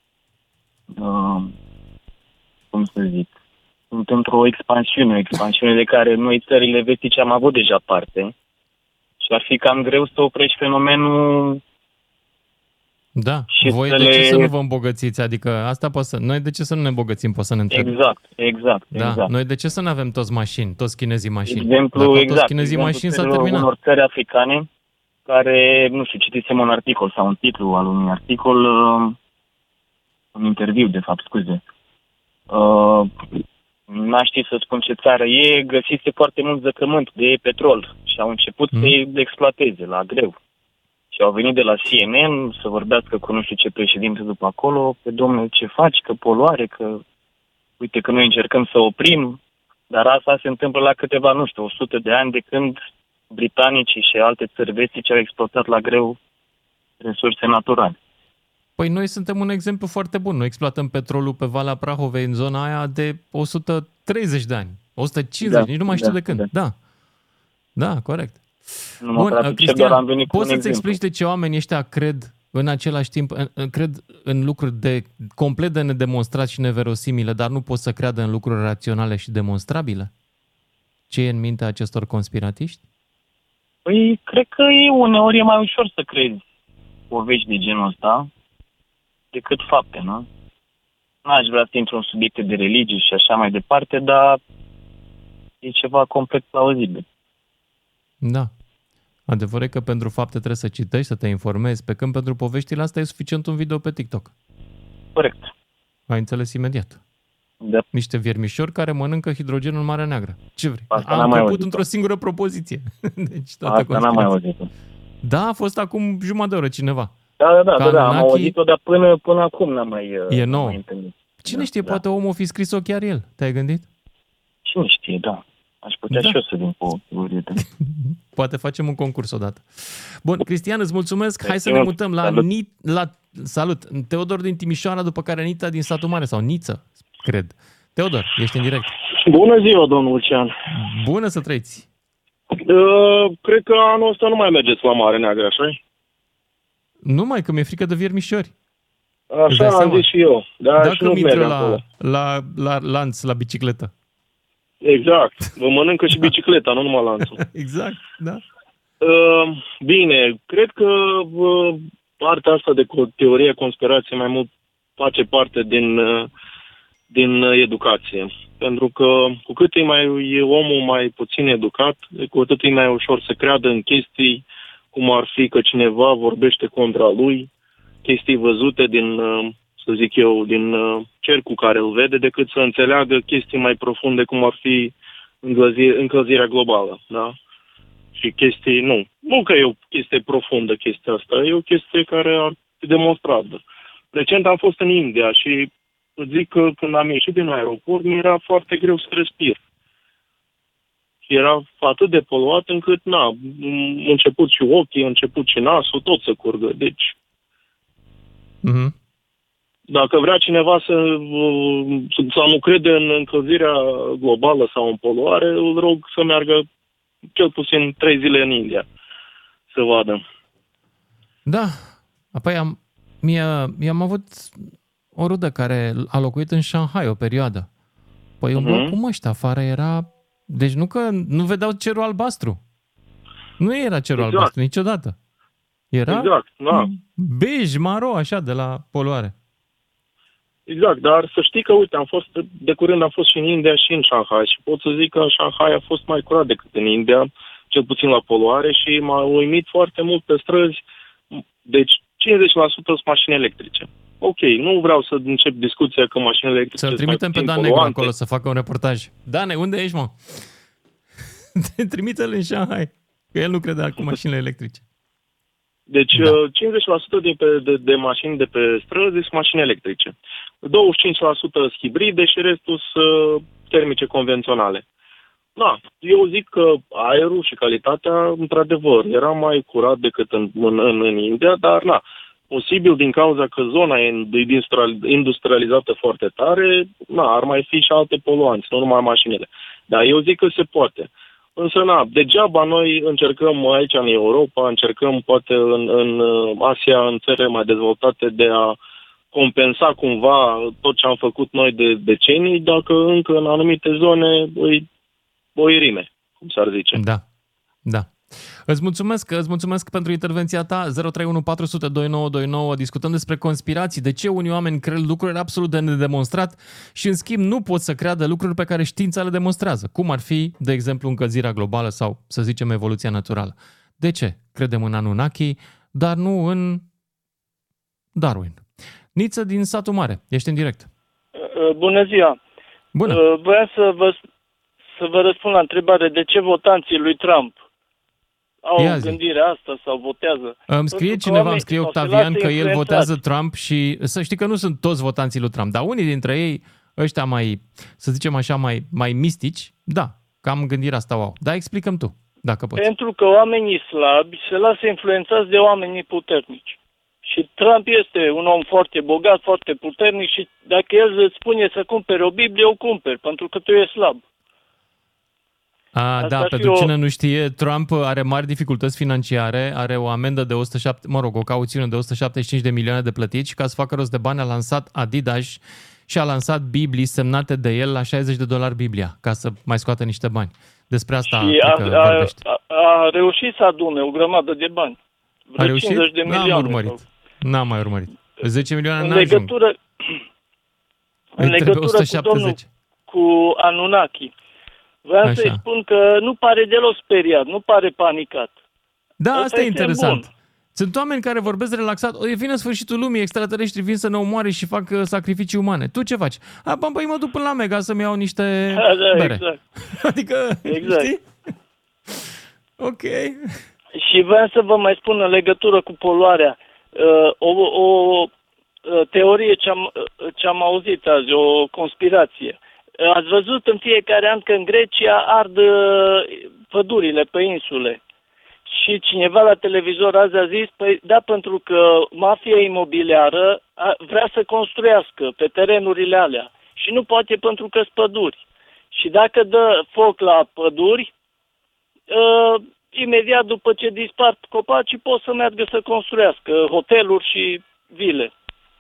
uh, cum să zic, sunt într-o expansiune, o expansiune de care noi, țările vestice, am avut deja parte. Și ar fi cam greu să oprești fenomenul. Da, și voi să de le... ce să nu vă îmbogățiți? Adică asta poate să... Noi de ce să nu ne îmbogățim? Poți să ne întrebi. Exact, exact, da. exact. Noi de ce să nu avem toți mașini, toți chinezii mașini? Exemplu, Dacă exact, toți chinezii exemplu, mașini s-a terminat. Unor țări africane care, nu știu, citisem un articol sau un titlu al unui articol, uh, un interviu, de fapt, scuze. Uh, n-aș ști să spun ce țară e, găsise foarte mult zăcământ de petrol și au început mm. să-i exploateze la greu. Și au venit de la C N N să vorbească cu nu știu ce președinte după acolo, pe domnule, ce faci, că poluare, că uite că noi încercăm să oprim, dar asta se întâmplă la câteva, nu știu, o sută de ani de când britanicii și alte țări vestice au exploatat la greu resurse naturale. Păi noi suntem un exemplu foarte bun. Noi exploatăm petrolul pe Valea Prahovei în zona aia de o sută treizeci de ani, o sută cincizeci, da, nici nu mai știu da, de când. Da, da, da corect. Nu Bun, Cristian, am venit poți să-ți exemplu. explici de ce oamenii ăștia cred în același timp, în, cred în lucruri de complet de nedemonstrat și neverosimile, dar nu pot să creadă în lucruri raționale și demonstrabile? Ce e în mintea acestor conspiratiști? Păi, cred că e uneori e mai ușor să crezi povești de genul ăsta decât fapte, nu? N-aș vrea să intru în subiecte de religie și așa mai departe, dar e ceva complet plauzibil. Da. Adevărul e că pentru fapte trebuie să citești, să te informezi, pe când pentru poveștile astea e suficient un video pe TikTok. Corect. Ai înțeles imediat. Da. Niște viermișori care mănâncă hidrogenul în Marea Neagră. Ce vrei? Asta Am început într-o singură propoziție. Deci toată Asta n-am mai auzit. Da, a fost acum jumătate de oră cineva. Da, da, da, da, da, am auzit-o, dar până, până acum n-am mai E nou. Mai întâlnit. Cine știe, da. poate omul fi scris-o chiar el. Te-ai gândit? Cine știe, da. Aș putea da. și eu să vin cu o teorie. Poate facem un concurs odată. Bun, Cristian, îți mulțumesc. Hai să ne mutăm la, salut. Ni, la salut. Teodor din Timișoara, după care Nita din Satul Mare, sau Niță, cred. Teodor, ești în direct. Bună ziua, domnul Lucian. Bună să trăiți. Uh, cred că anul ăsta nu mai mergeți la Mare Neagră, așa-i? Nu mai, că mi-e frică de viermișori. Așa am zis și eu. Dar Dacă și nu mi intră la, acolo. la, la lanț, la bicicletă. Exact. Vă mănâncă și bicicleta, nu numai lanțul. Exact, da. Uh, bine, cred că uh, partea asta de teorie conspirație mai mult face parte din, uh, din educație. Pentru că cu cât e, mai, e omul mai puțin educat, cu atât e mai ușor să creadă în chestii cum ar fi că cineva vorbește contra lui, chestii văzute din, să zic eu, din cercul care îl vede, decât să înțeleagă chestii mai profunde cum ar fi încălzirea globală, da? Și chestii, nu. Nu că e o chestie profundă chestia asta, e o chestie care ar fi demonstrată. Recent am fost în India și zic că când am ieșit din aeroport, mi era foarte greu să respir. Și era atât de poluat încât, na, a început și ochii, a început și nasul, tot să curgă. Deci, mm-hmm. dacă vrea cineva să, să nu crede în încălzirea globală sau în poluare, îl rog să meargă cel puțin trei zile în India să vadă. Da, Apoi am, mie, eu am avut o rudă care a locuit în Shanghai o perioadă. Păi un bloc Mhm. cu măști afară era... Deci nu că nu vedeau cerul albastru. Nu era cerul Exact. albastru niciodată. Era Exact, da. bej, maro, așa, de la poluare. Exact, dar să știi că, uite, am fost, de curând am fost și în India și în Shanghai și pot să zic că Shanghai a fost mai curat decât în India, cel puțin la poluare, și m-a uimit foarte mult pe străzi. Deci cincizeci la sută sunt mașini electrice. Ok, nu vreau să încep discuția că mașinile electrice Să-l sunt mai trimitem pe puțin Dan Negru poluante. acolo să facă un reportaj. Dane, unde ești, mă? Trimite-l în Shanghai, că el nu crede cu mașinile electrice. Deci Da. da. cincizeci la sută din pe, de, de mașini de pe străzi sunt mașini electrice. douăzeci și cinci la sută sunt hibride și restul sunt uh, termice convenționale. Da, eu zic că aerul și calitatea, într-adevăr, era mai curat decât în, în, în, în India, dar na, posibil din cauza că zona e industrial- industrializată foarte tare, na, ar mai fi și alte poluanți, nu numai mașinile. Dar eu zic că se poate. Însă, na, degeaba noi încercăm aici în Europa, încercăm poate în, în Asia, în țările mai dezvoltate, de a compensa cumva tot ce am făcut noi de decenii, dacă încă în anumite zone îi, o irime, cum s-ar zice. Da, da. Îți mulțumesc, îți mulțumesc pentru intervenția ta. zero trei unu patru zero zero doi nouă doi nouă. Discutăm despre conspirații. De ce unii oameni cred lucruri absolut de nedemonstrat și, în schimb, nu pot să creadă lucruri pe care știința le demonstrează. Cum ar fi, de exemplu, încălzirea globală sau, să zicem, evoluția naturală. De ce credem în Anunnaki, dar nu în Darwin? Niță din Satul Mare. Ești în direct. Bună ziua! Bună! Voiam să vă, să vă răspund la întrebare de ce votanții lui Trump au Ia zi. gândirea asta sau votează. Îmi scrie Pentru că cineva, îmi oamenii scrie sau se Octavian lasă că el influențați. votează Trump și să știi că nu sunt toți votanții lui Trump, dar unii dintre ei, ăștia mai, să zicem așa, mai, mai mistici, da, cam gândirea asta au. Dar explicăm tu, dacă poți. Pentru că oamenii slabi se lasă influențați de oamenii puternici. Și Trump este un om foarte bogat, foarte puternic și dacă el îți spune să cumperi o Biblie, o cumperi, pentru că tu ești slab. A, Asta da, ar fi pentru o- cine nu știe, Trump are mari dificultăți financiare, are o amendă de o sută șapte, mă rog, o cauțiune de o sută șaptezeci și cinci de milioane de plătiți și ca să facă rost de bani a lansat Adidas și a lansat Biblii semnate de el la șaizeci de dolari Biblia, ca să mai scoată niște bani. Despre asta Și cred a, că a, vorbește. a, a reușit să adune o grămadă de bani. Vreo A reușit? cincizeci de N-am milioane. urmărit. sau- N-am mai urmărit. zece milioane În n-ajung. legătură, în Îi trebuie legătură cu domnul, o sută șaptezeci. cu Anunnaki, vreau Așa. să-i spun că nu pare deloc speriat, nu pare panicat. Da, Ăsta asta e este interesant. bun. Sunt oameni care vorbesc relaxat. O, e vine sfârșitul lumii, extraterestri vin să ne omoare și fac uh, sacrificii umane. Tu ce faci? A, bă, păi mă duc până la Mega să-mi iau niște Da, da, bere. exact. Adică, Exact. știi? Ok. Și vreau să vă mai spun în legătură cu poluarea. uh, O, o uh, teorie ce am, uh, ce am auzit azi, o conspirație. Uh, Ați văzut în fiecare an că în Grecia ard uh, pădurile pe insule. Și cineva la televizor azi a zis, păi da, pentru că mafia imobiliară a, vrea să construiască pe terenurile alea. Și nu poate pentru că sunt păduri. Și dacă dă foc la păduri, uh, imediat după ce dispar copacii pot să meargă să construiască hoteluri și vile.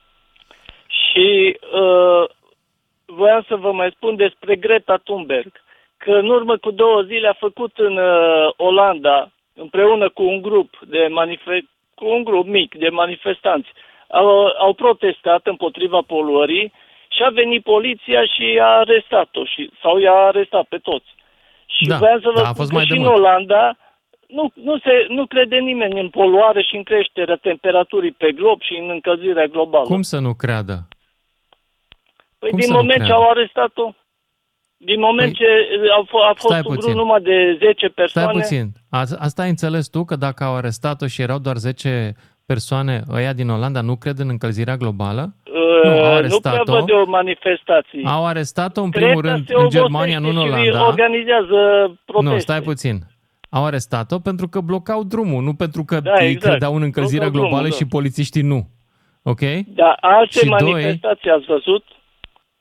Și uh, voiam să vă mai spun despre Greta Thunberg, că în urmă cu două zile a făcut în uh, Olanda, împreună cu un grup de manife- cu un grup mic de manifestanți, au, au protestat împotriva poluării și a venit poliția și a arestat-o și, sau i-a arestat pe toți. Și Da, voiam să vă da, a spun fost că mai și de în mult. Olanda nu, nu, se, nu crede nimeni în poluare și în creșterea temperaturii pe glob și în încălzirea globală. Cum să nu creadă? Păi cum din să nu moment ce creadă? au arestat-o, din moment Păi, ce a, f- a fost stai un grup puțin. numai de zece persoane... Stai puțin. A, asta ai înțeles tu, că dacă au arestat-o și erau doar zece persoane, ăia din Olanda nu cred în încălzirea globală? Uh, Nu, au nu prea arestat-o. văd eu manifestații. Au arestat-o în primul Greta rând se în obosește Germania, nu în și Olanda. organizează proteste. Nu, stai puțin. Au arestat-o pentru că blocau drumul, nu pentru că Da, ei exact. credeau în încălzirea Blocau globală drumul, și da. polițiștii nu. Ok? Dar alte Și doi, manifestații ați văzut?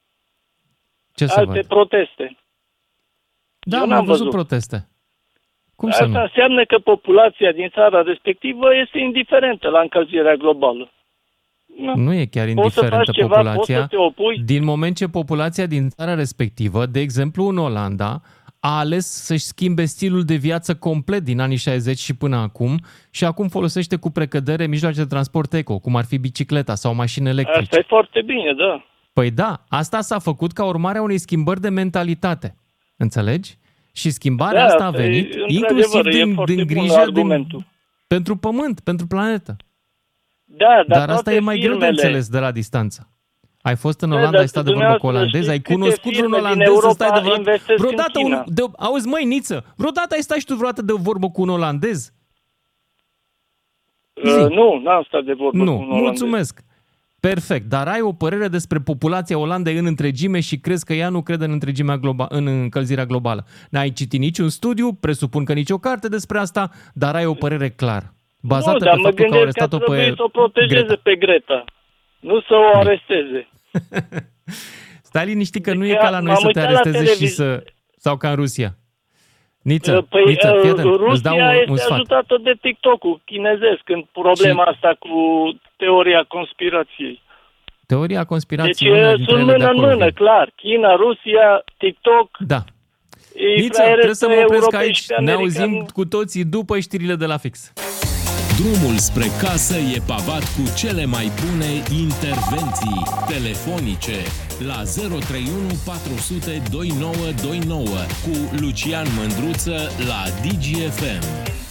ce să Alte văd? proteste. Da, Eu am n-am văzut văzut. proteste. Cum să Asta nu? înseamnă că populația din țara respectivă este indiferentă la încălzirea globală. Nu, Nu e chiar poți să indiferentă faci ceva, populația. poți să te opui. Din moment ce populația din țara respectivă, de exemplu în Olanda, a ales să-și schimbe stilul de viață complet din anii șaizeci și până acum și acum folosește cu precădere mijloace de transport eco, cum ar fi bicicleta sau mașini electrice. Asta e foarte bine, da. Păi da, asta s-a făcut ca urmare a unei schimbări de mentalitate. Înțelegi? Și schimbarea Da, asta a asta e, venit într-adevăr, inclusiv e din, foarte din bun grijă din, argumentul. pentru pământ, pentru planetă. Da, dar, Dar asta toate e mai greu de firmele- înțeles de la distanță. Ai fost în Da, Olanda, dar ai stat de vorbă cu dumneavoastră olandezi, ai știți câte cunoscut vreun firme din olandez să Europa stai de vorbă. investesc în Vreodată China? un, de, auzi, măi, Niță, vreodată ai stat și tu vreodată de vorbă cu un olandez? Uh, nu, n-am stat de vorbă Nu, cu un olandez. mulțumesc. Perfect, dar ai o părere despre populația Olandei în întregime și crezi că ea nu crede în întregimea globa- în încălzirea globală. N-ai citit niciun studiu, presupun că nici o carte despre asta, dar ai o părere clară. Bazată Nu, dar pe mă faptul că au gândesc că arestat-o trebuie pe să o protejeze Greta. pe Greta. Nu să o aresteze. Stai liniștit că nu e Deci, ca la noi m-am să te uitat la aresteze și televiz- să... Sau ca în Rusia. Niță, Păi Niță, fii uh, atent, îți dau Rusia un, un este sfat. ajutată de TikTok-ul chinezesc în problema Și- asta cu teoria conspirației. Teoria Deci conspirației, una uh, dintre sunt ele de mână în acolo mână, vin. clar. China, Rusia, TikTok. Da. Ei Niță, fraiere trebuie să pe mă opresc europeni aici. și pe Ne americani. auzim cu toții după știrile de la fix. Drumul spre casă e pavat cu cele mai bune intervenții telefonice la zero trei unu patru zero zero doi nouă doi nouă cu Lucian Mândruță la D G F M.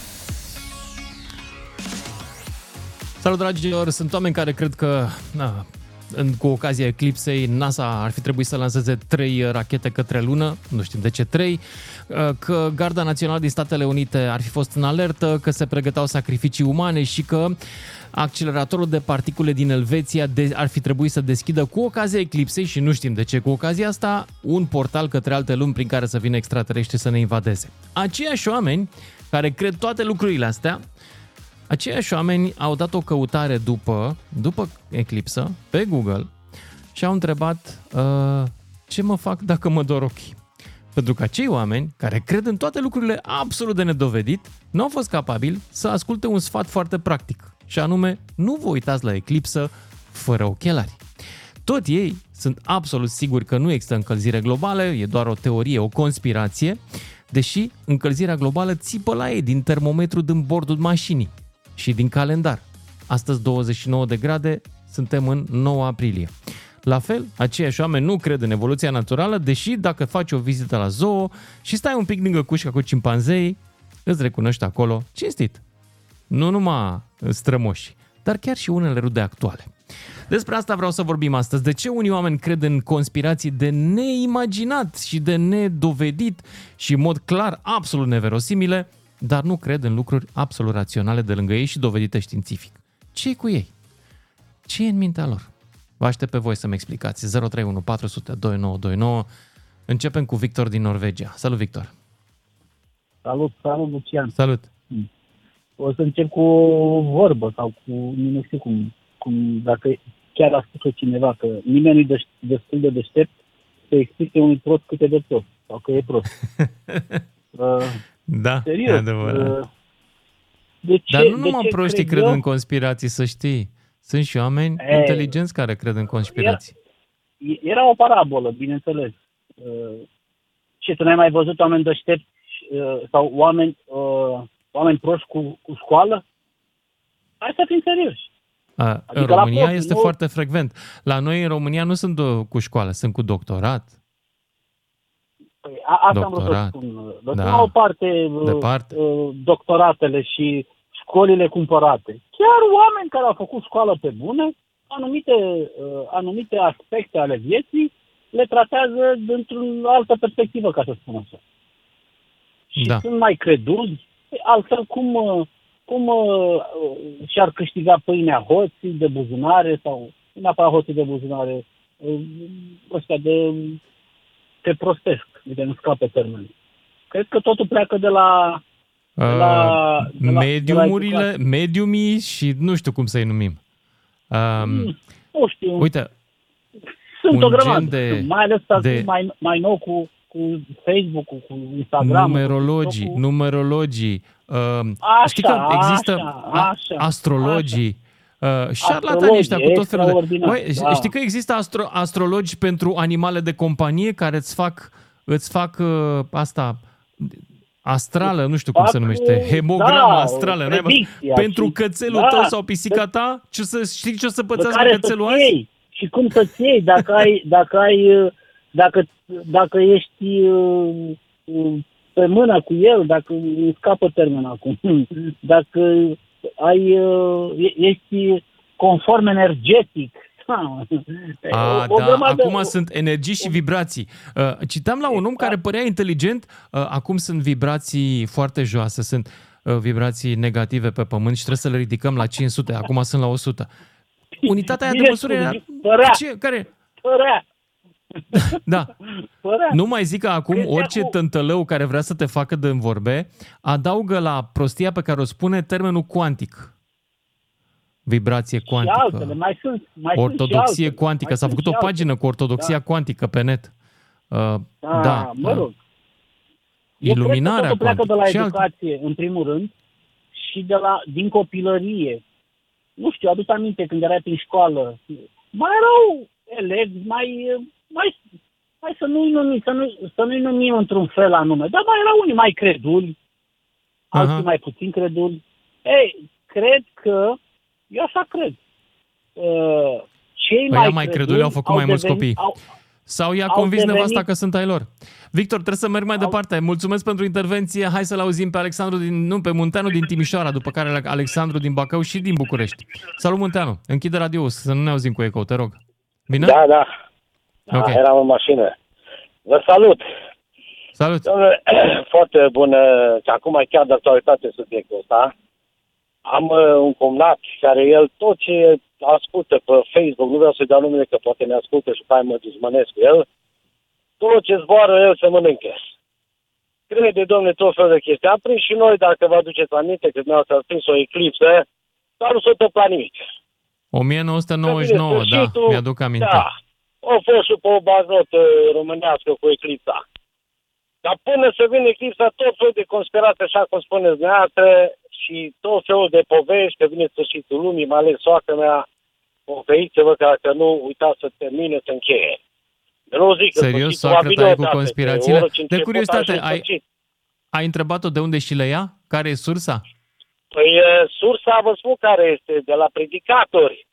Salut, dragilor! Sunt oameni care cred că, na, în, cu ocazia eclipsei, NASA ar fi trebuit să lanseze trei rachete către lună, nu știm de ce trei, că Garda Națională din Statele Unite ar fi fost în alertă, că se pregăteau sacrificii umane și că acceleratorul de particule din Elveția de, ar fi trebuit să deschidă cu ocazia eclipsei, și nu știm de ce cu ocazia asta, un portal către alte lumi prin care să vină extraterestri să ne invadeze. Aceiași oameni care cred toate lucrurile astea, aceiași oameni au dat o căutare după, după eclipsă pe Google și au întrebat uh, ce mă fac dacă mă dor ochii. Pentru că acei oameni care cred în toate lucrurile absolut de nedovedit nu au fost capabili să asculte un sfat foarte practic, și anume, nu vă uitați la eclipsă fără ochelari. Tot ei sunt absolut siguri că nu există încălzire globală, e doar o teorie, o conspirație, deși încălzirea globală țipă la ei din termometru din bordul mașinii și din calendar. Astăzi douăzeci și nouă de grade, suntem în nouă aprilie. La fel, aceiași oameni nu cred în evoluția naturală, deși dacă faci o vizită la zoo și stai un pic lângă cușca cu cimpanzei, îți recunoști acolo cinstit. Nu numai strămoși, dar chiar și unele rude actuale. Despre asta vreau să vorbim astăzi. De ce unii oameni cred în conspirații de neimaginat și de nedovedit și în mod clar absolut neverosimile, dar nu cred în lucruri absolut raționale de lângă ei și dovedite științific. Ce e cu ei? Ce e în mintea lor? Vă aștept pe voi să-mi explicați. zero trei unu patru zero zero doi nouă doi nouă. Începem cu Victor din Norvegia. Salut, Victor! Salut, salut, Lucian! Salut! O să încep cu o vorbă sau cu, nu știu cum, cum dacă chiar a spus cineva că nimeni nu e destul de deștept să explice unui prost cât e de prost sau că e prost. uh, da, serios, e adevărat. Uh, de ce, Dar nu de numai ce proștii cred cred eu? în conspirații, să știi. Sunt și oameni E, inteligenți care cred în conspirații. Era o parabolă, bineînțeles. Uh, ce, tu n-ai mai văzut oameni deștepți uh, sau oameni, uh, oameni proști cu, cu școală? Hai să fim serioși. A, Adică în la România profi, este nu- foarte frecvent. La noi în România nu sunt do- cu școală, sunt cu doctorat. Păi, a, asta am vrut să Doctorat. spun. Lăsăm Da. la o parte, uh, Departe. uh, doctoratele și școlile cumpărate. Chiar oameni care au făcut școală pe bune, anumite, uh, anumite aspecte ale vieții le tratează dintr-o altă perspectivă, ca să spun așa. Și Da. sunt mai creduli, altfel cum, uh, cum uh, și-ar câștiga pâinea hoții de buzunare sau nu neapărat hoții de buzunare, uh, ăștia de te prostesc, de nu scape termenul. Cred că totul pleacă de la de la, Uh, de la, mediumurile, de la educație. mediumii și nu știu cum să-i numim. Um, Nu știu. uite, Sunt un o grămadă, gen de- mai ales de... de- mai, mai nou cu, cu cu Facebook-ul, cu Instagram-ul. Numerologii, cu numerologii. Uh, așa, știi că există așa, așa, astrologii. Uh, șarlatanii ăștia cu tot felul de... Băi, da. știi că există astro- astrologi pentru animale de companie care îți fac, îți fac uh, asta astrală, nu știu cum fac, se numește, hemogramă da, astrală. Pentru și, cățelul da, tău sau pisica ta, ce să, știi ce o să pățească care cățelul azi? Iei, și cum să-ți iei, dacă ai, dacă ai, dacă, dacă ești pe mână cu el, dacă îi scapă termenul acum, dacă ai, ești conform energetic. A, o, o da, grămadă, acum sunt energii și vibrații. Uh, citeam la un om care părea inteligent, uh, acum sunt vibrații foarte joase, sunt uh, vibrații negative pe pământ și trebuie să le ridicăm la cinci sute, acum sunt la o sută. Unitatea aia de măsură era... Ce? Care? Părea. Da. Părea. Nu mai zic că acum Credea orice cu... tântălău care vrea să te facă de vorbe, adaugă la prostia pe care o spune termenul cuantic. Vibrație cuantică. Și altele, mai sunt, mai ortodoxie sunt cuantică. Mai S-a făcut o pagină cu ortodoxia da. cuantică pe net. Uh, da, da, mă rog. Iluminarea Eu cred că pleacă de la și educație, alt... în primul rând, și de la, din copilărie. Nu știu, aduc aminte când erai prin școală. Mai erau elevi, mai, mai, mai să nu-i numim, să, nu, să nu-i numim într-un fel anume. Dar mai erau unii mai creduli, alții Aha. mai puțin creduli. Ei, cred că, eu așa cred, uh, cei păi mai, mai creduli au făcut au mai mulți devenit, copii. Au, Sau i-a convins devenit... nevasta că sunt ai lor. Victor, trebuie să merg mai au... departe. Mulțumesc pentru intervenție. Hai să-l auzim pe Alexandru din, nu, pe Munteanu din Timișoara, după care Alexandru din Bacău și din București. Salut, Munteanu. Închide radio să nu ne auzim cu ecou, te rog. Bine? Da, da. da okay. Eram în mașină. Vă salut. Salut. Domnule, foarte bună. Acum chiar de actualitate subiectul ăsta. Am uh, un cumnat care el tot ce ascultă pe Facebook, nu vreau să-i dau numele că poate ne ascultă și pe aia mă dezmănesc cu el, tot ce zboară el se mănâncă. Crede, domnule, tot felul de chestii. Am prins și noi, dacă vă aduceți aminte, că dumneavoastră ați prins o eclipsă, dar nu s-a întâmplat nimic. o mie nouă sute nouăzeci și nouă, da, mi-aduc aminte. Da, a fost și pe o baznotă românească cu eclipsa. Dar până să vină eclipsa, tot felul de conspirație, așa cum spuneți dumneavoastră, și tot felul de povești, că vine sfârșitul lumii, mai ales soacră mea, pofeiți-vă că dacă nu, uitați să termine, să încheie. Eu nu zic serios, că soacră ta e cu conspirațiile? De curiozitate, ai, ai întrebat-o de unde și le ia? Care e sursa? Păi sursa, vă spun care este, de la predicatori.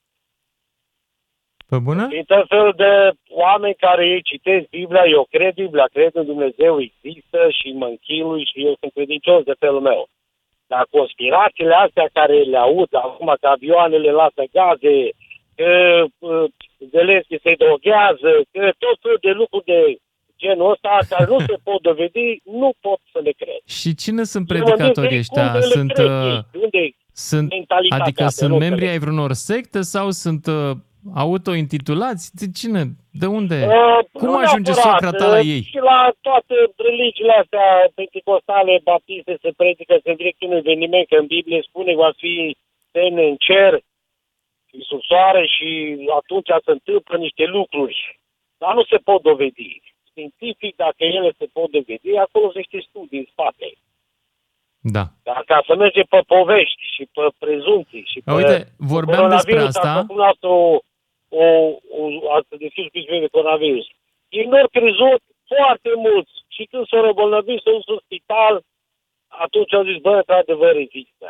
Pe bună? Și tot felul de oameni care ei citesc Biblia, eu cred Biblia, cred în Dumnezeu există și mă închilui și eu sunt credincios de felul meu. Dar conspirațiile astea care le aud acum, că avioanele lasă gaze, că Zelenski se droghează, că tot felul de lucruri de genul ăsta care nu se pot dovedi, nu pot să le cred. Și cine sunt predicatorii ăștia? Sunt, uh, sunt, adică sunt membri ai vreunor secte sau sunt uh, auto-intitulați? De cine? De unde? Uh, Cum ajunge soacra ta la ei? Și la toate religiile astea penticostale, baptiste, se predică, se direct un eveniment, că în Biblie spune că va fi semne în cer și sub soare și atunci se întâmplă niște lucruri. Dar nu se pot dovedi. Științific, dacă ele se pot dovedi, acolo sunt niște studii în spate. Da. Dar ca să merge pe povești și pe prezumții și pe... Uite, vorbeam despre asta. Acum o, o, o, ați deschis pismele de coronavirus. Ei nu au crezut foarte mulți. Și când s-au răbolnăvit, s-au dus în spital, atunci au zis, bă, într-adevăr există.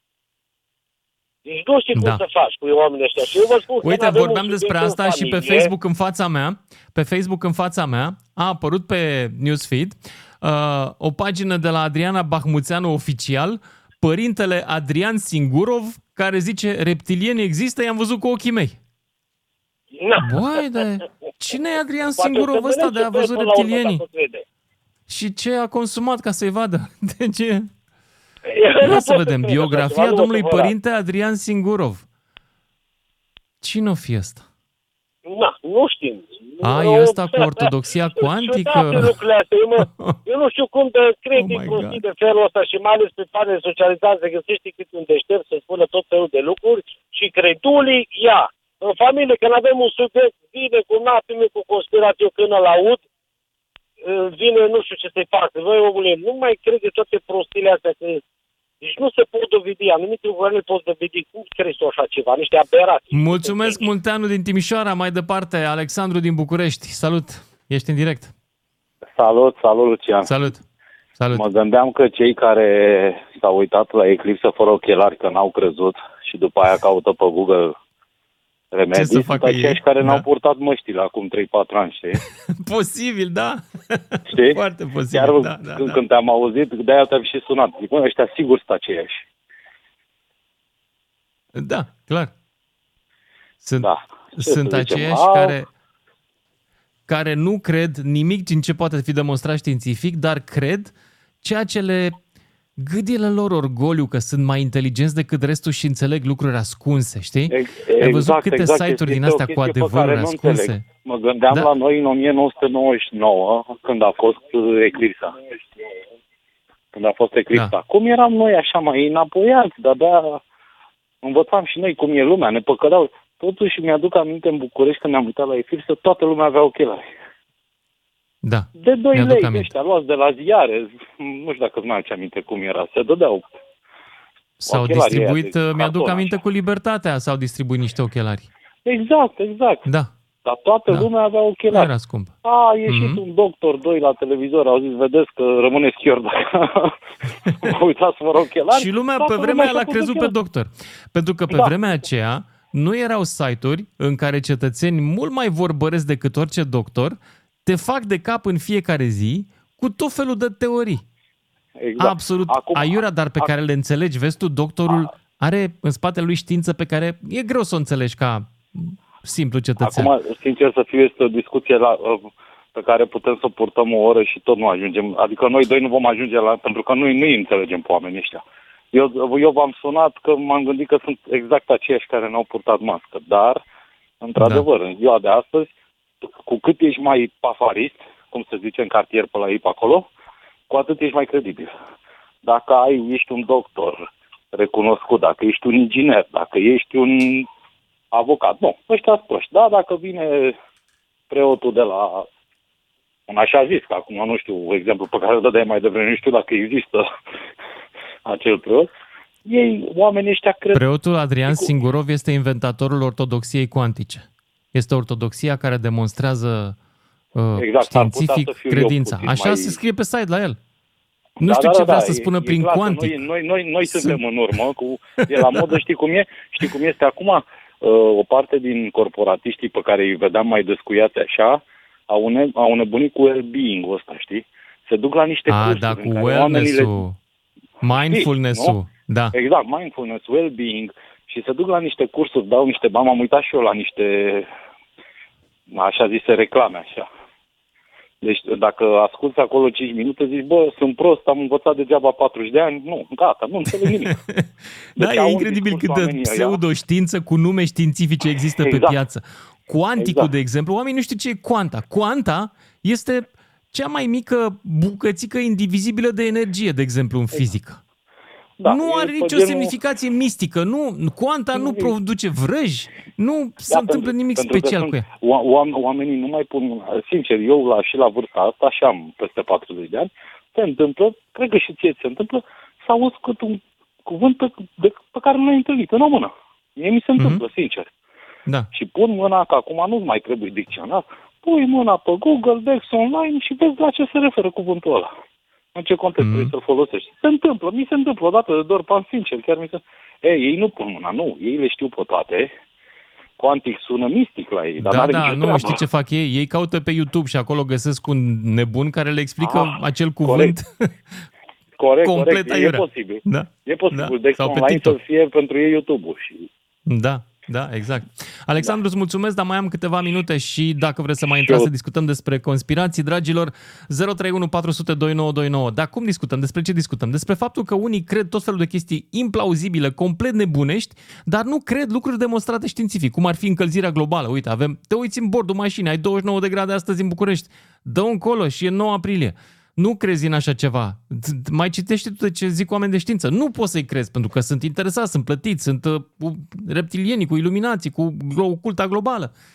Deci nu știi da. cum să faci cu oamenii ăștia. Și eu vă spun uite, vorbeam despre asta și pe Facebook în fața mea, pe Facebook în fața mea, a apărut pe newsfeed uh, o pagină de la Adriana Bahmuțeanu oficial, părintele Adrian Singurov, care zice, reptilieni există, i-am văzut cu ochii mei. Na. Băi, de cine e Adrian Singurov ăsta de a văzut reptilienii? Și ce a consumat ca să-i vadă? De ce? Ia să vedem. Biografia domnului părinte Adrian Singurov. Cine o fi ăsta? Na, nu știm. A, e ăsta cu ortodoxia cuantică? Eu, mă, eu nu știu cum de crede oh prostii de felul ăsta și mai ales pe panele socializate se găsește cât un deștept să spună tot felul de lucruri și credulii, ia. În familie, când avem un subiect, vine cu natul cu conspirație, când îl aud, vine nu știu ce să-i facă. Voi, omule, nu mai crede toate prostile astea, că deci nu se pot dovedi, anumite lucruri nu pot dovedi. Cum crezi tu așa ceva? Niște aberații. Mulțumesc, Munteanu din Timișoara. Mai departe, Alexandru din București. Salut, ești în direct. Salut, salut, Lucian. Salut. Salut. Mă gândeam că cei care s-au uitat la eclipsă fără ochelari, că n-au crezut și după aia caută pe Google remedii, sunt aceiași care da. n-au purtat măștile acum trei patru ani, știi? Posibil, da. Știi? Foarte posibil, Chiar da, da, când, da. când te-am auzit, de-aia te-am și sunat. Zic, mă, ăștia sigur sunt aceiași. Da, clar. Sunt, da. sunt aceiași A... care... care nu cred nimic din ce poate fi demonstrat științific, dar cred ceea ce le gâdie la lor orgoliu, că sunt mai inteligenți decât restul și înțeleg lucruri ascunse, știi? Exact, Ai văzut câte exact. site-uri din Este astea cu adevăruri ascunse? Înțeleg. Mă gândeam da. la noi în o mie nouă sute nouăzeci și nouă, când a fost eclipsa. Când a fost eclipsa. Da. Cum eram noi așa mai înapoiați, de-abia învățam și noi cum e lumea, ne păcădeau. Totuși mi-aduc aminte în București când ne-am uitat la eclipsă, toată lumea avea ochelari. Da. De doi lei aminte. Ăștia luați de la ziare, nu știu dacă mi-aduce aminte cum era, se dădeau. S-au distribuit, de mi-aduc aminte așa. Cu Libertatea, s-au distribuit niște ochelari. Exact, exact. Da. Dar toată da. lumea avea ochelari. Era scump. A ieșit mm-hmm. un doctor, doi la televizor, au zis, vedeți că rămâne schior dacă vă uitați fără ochelari. Și lumea pe vremea aia l-a crezut ochelari. Pe doctor. Pentru că pe da. vremea aceea nu erau site-uri în care cetățeni mult mai vorbăresc decât orice doctor te fac de cap în fiecare zi cu tot felul de teorii. Exact. Absolut acum, aiurea, dar pe a... care le înțelegi. Vezi tu, doctorul a... are în spatele lui știință pe care e greu să o înțelegi ca simplu cetățean. Acum, sincer să fiu, este o discuție la, pe care putem să purtăm o oră și tot nu ajungem. Adică noi doi nu vom ajunge la... Pentru că noi nu îi înțelegem pe oamenii ăștia. Eu, eu v-am sunat că m-am gândit că sunt exact aceiași care n-au purtat mască. Dar, într-adevăr, da. în ziua de astăzi, cu cât ești mai pafarist, cum se zice în cartier pe la ei pe acolo, cu atât ești mai credibil. Dacă ai, ești un doctor recunoscut, dacă ești un inginer, dacă ești un avocat, nu, ăștia proști. Da, dacă vine preotul de la un așa zis, că acum nu știu, exemplu pe care îl dădeai mai devreme, nu știu dacă există acel preot, ei, oamenii ăștia cred... Preotul Adrian Singurov este inventatorul ortodoxiei cuantice. Este ortodoxia care demonstrează uh, exact, științific credința. Așa mai... se scrie pe site la el. Nu da, știu da, ce da, vrea da, să spună e, prin e clar, cuantic. Noi, noi, noi, noi suntem în urmă, cu, e la modă, știi cum e? Știi cum este acum? Uh, o parte din corporatiștii pe care îi vedeam mai descuiate așa, au, ne, au nebunit cu well-being-ul ăsta, știi? Se duc la niște A, cursuri da, cu în care wellness-ul, le... mindfulness-ul, știi, da. Exact, mindfulness, well-being și se duc la niște cursuri, dau niște bani, am uitat și eu la niște, așa zise, reclame, așa. Deci dacă asculți acolo cinci minute, zici, bă, sunt prost, am învățat degeaba patruzeci de ani. Nu, gata, nu înțeleg nimic. Deci da, e incredibil cât de pseudoștiință cu nume științifice există exact. pe piață. Cuanticul, exact. de exemplu, oamenii nu știu ce e cuanta. Cuanta este cea mai mică bucățică indivizibilă de energie, de exemplu, în fizică. Da, nu are nicio genul... semnificație mistică. Nu, cuanta nu, nu produce vrăji, nu da, se întâmplă pentru, nimic pentru special cu ea. Oamenii nu mai pun, sincer, eu la, și la vârsta asta, și am peste patruzeci de ani, se întâmplă, cred că și ție se întâmplă, să auzi cât un cuvânt pe, de, pe care nu l-ai întâlnit în română. Mie mi se întâmplă, mm-hmm. sincer. Da. Și pun mâna, că acum nu mai trebuie dicționar, pui mâna pe Google, Dex online și vezi la ce se referă cuvântul ăla. În ce context mm-hmm. trebuie să-l folosești. Se întâmplă, mi se întâmplă odată de doar pan sincer, chiar mi se... Ei, ei nu pun mâna, nu, ei le știu pe toate. Cuantic sună mistic la ei, dar da, n-are da, nicio nu, treabă. știi ce fac ei? Ei caută pe YouTube și acolo găsesc un nebun care le explică ah, acel cuvânt corect. Corect, complet corect, e posibil. Da. E posibil, da. Dex online să fie pentru ei YouTube-ul. Și... Da. Da, exact. Alexandru, da. îți mulțumesc, dar mai am câteva minute și dacă vreți să mai intrați să discutăm despre conspirații, dragilor, zero trei unu patru zero zero doi nouă doi nouă. Dar cum discutăm? Despre ce discutăm? Despre faptul că unii cred tot felul de chestii implauzibile, complet nebunești, dar nu cred lucruri demonstrate științific, cum ar fi încălzirea globală. Uite, avem, te uiți în bordul mașinii, ai douăzeci și nouă de grade astăzi în București, dă încolo și e nouă aprilie. Nu crezi în așa ceva. Mai citește tu ce zic oameni de știință. Nu poți să-i crezi, pentru că sunt interesați, sunt plătiți, sunt uh, reptilieni cu iluminații, cu culta globală.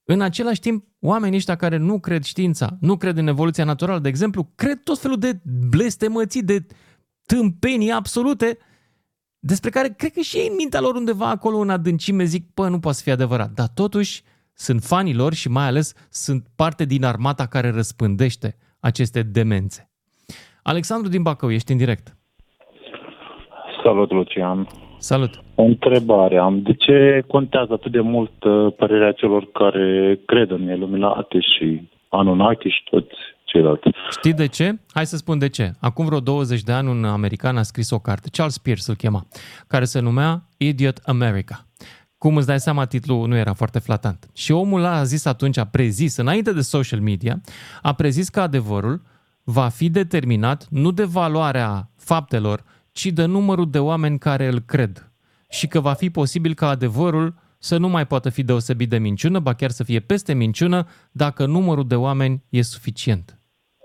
În același timp, oamenii ăștia care nu cred știința, nu cred în evoluția naturală, de exemplu, cred tot felul de blestemății, de tâmpenii absolute, despre care cred că și ei în mintea lor undeva acolo în adâncime zic, pă, nu poate să fie adevărat. Dar totuși sunt fanii lor și mai ales sunt parte din armata care răspândește aceste demențe. Alexandru din Bacău, ești în direct. Salut, Lucian. Salut. O întrebare am. De ce contează atât de mult părerea celor care cred în Illuminati și Anunnaki și toți ceilalți? Știi de ce? Hai să spun de ce. Acum vreo douăzeci de ani un american a scris o carte, Charles Peirce îl chema, care se numea Idiot America. Cum îți dai seama, titlul nu era foarte flatant. Și omul a zis atunci, a prezis, înainte de social media, a prezis că adevărul va fi determinat nu de valoarea faptelor, ci de numărul de oameni care îl cred. Și că va fi posibil ca adevărul să nu mai poată fi deosebit de minciună, ba chiar să fie peste minciună, dacă numărul de oameni e suficient.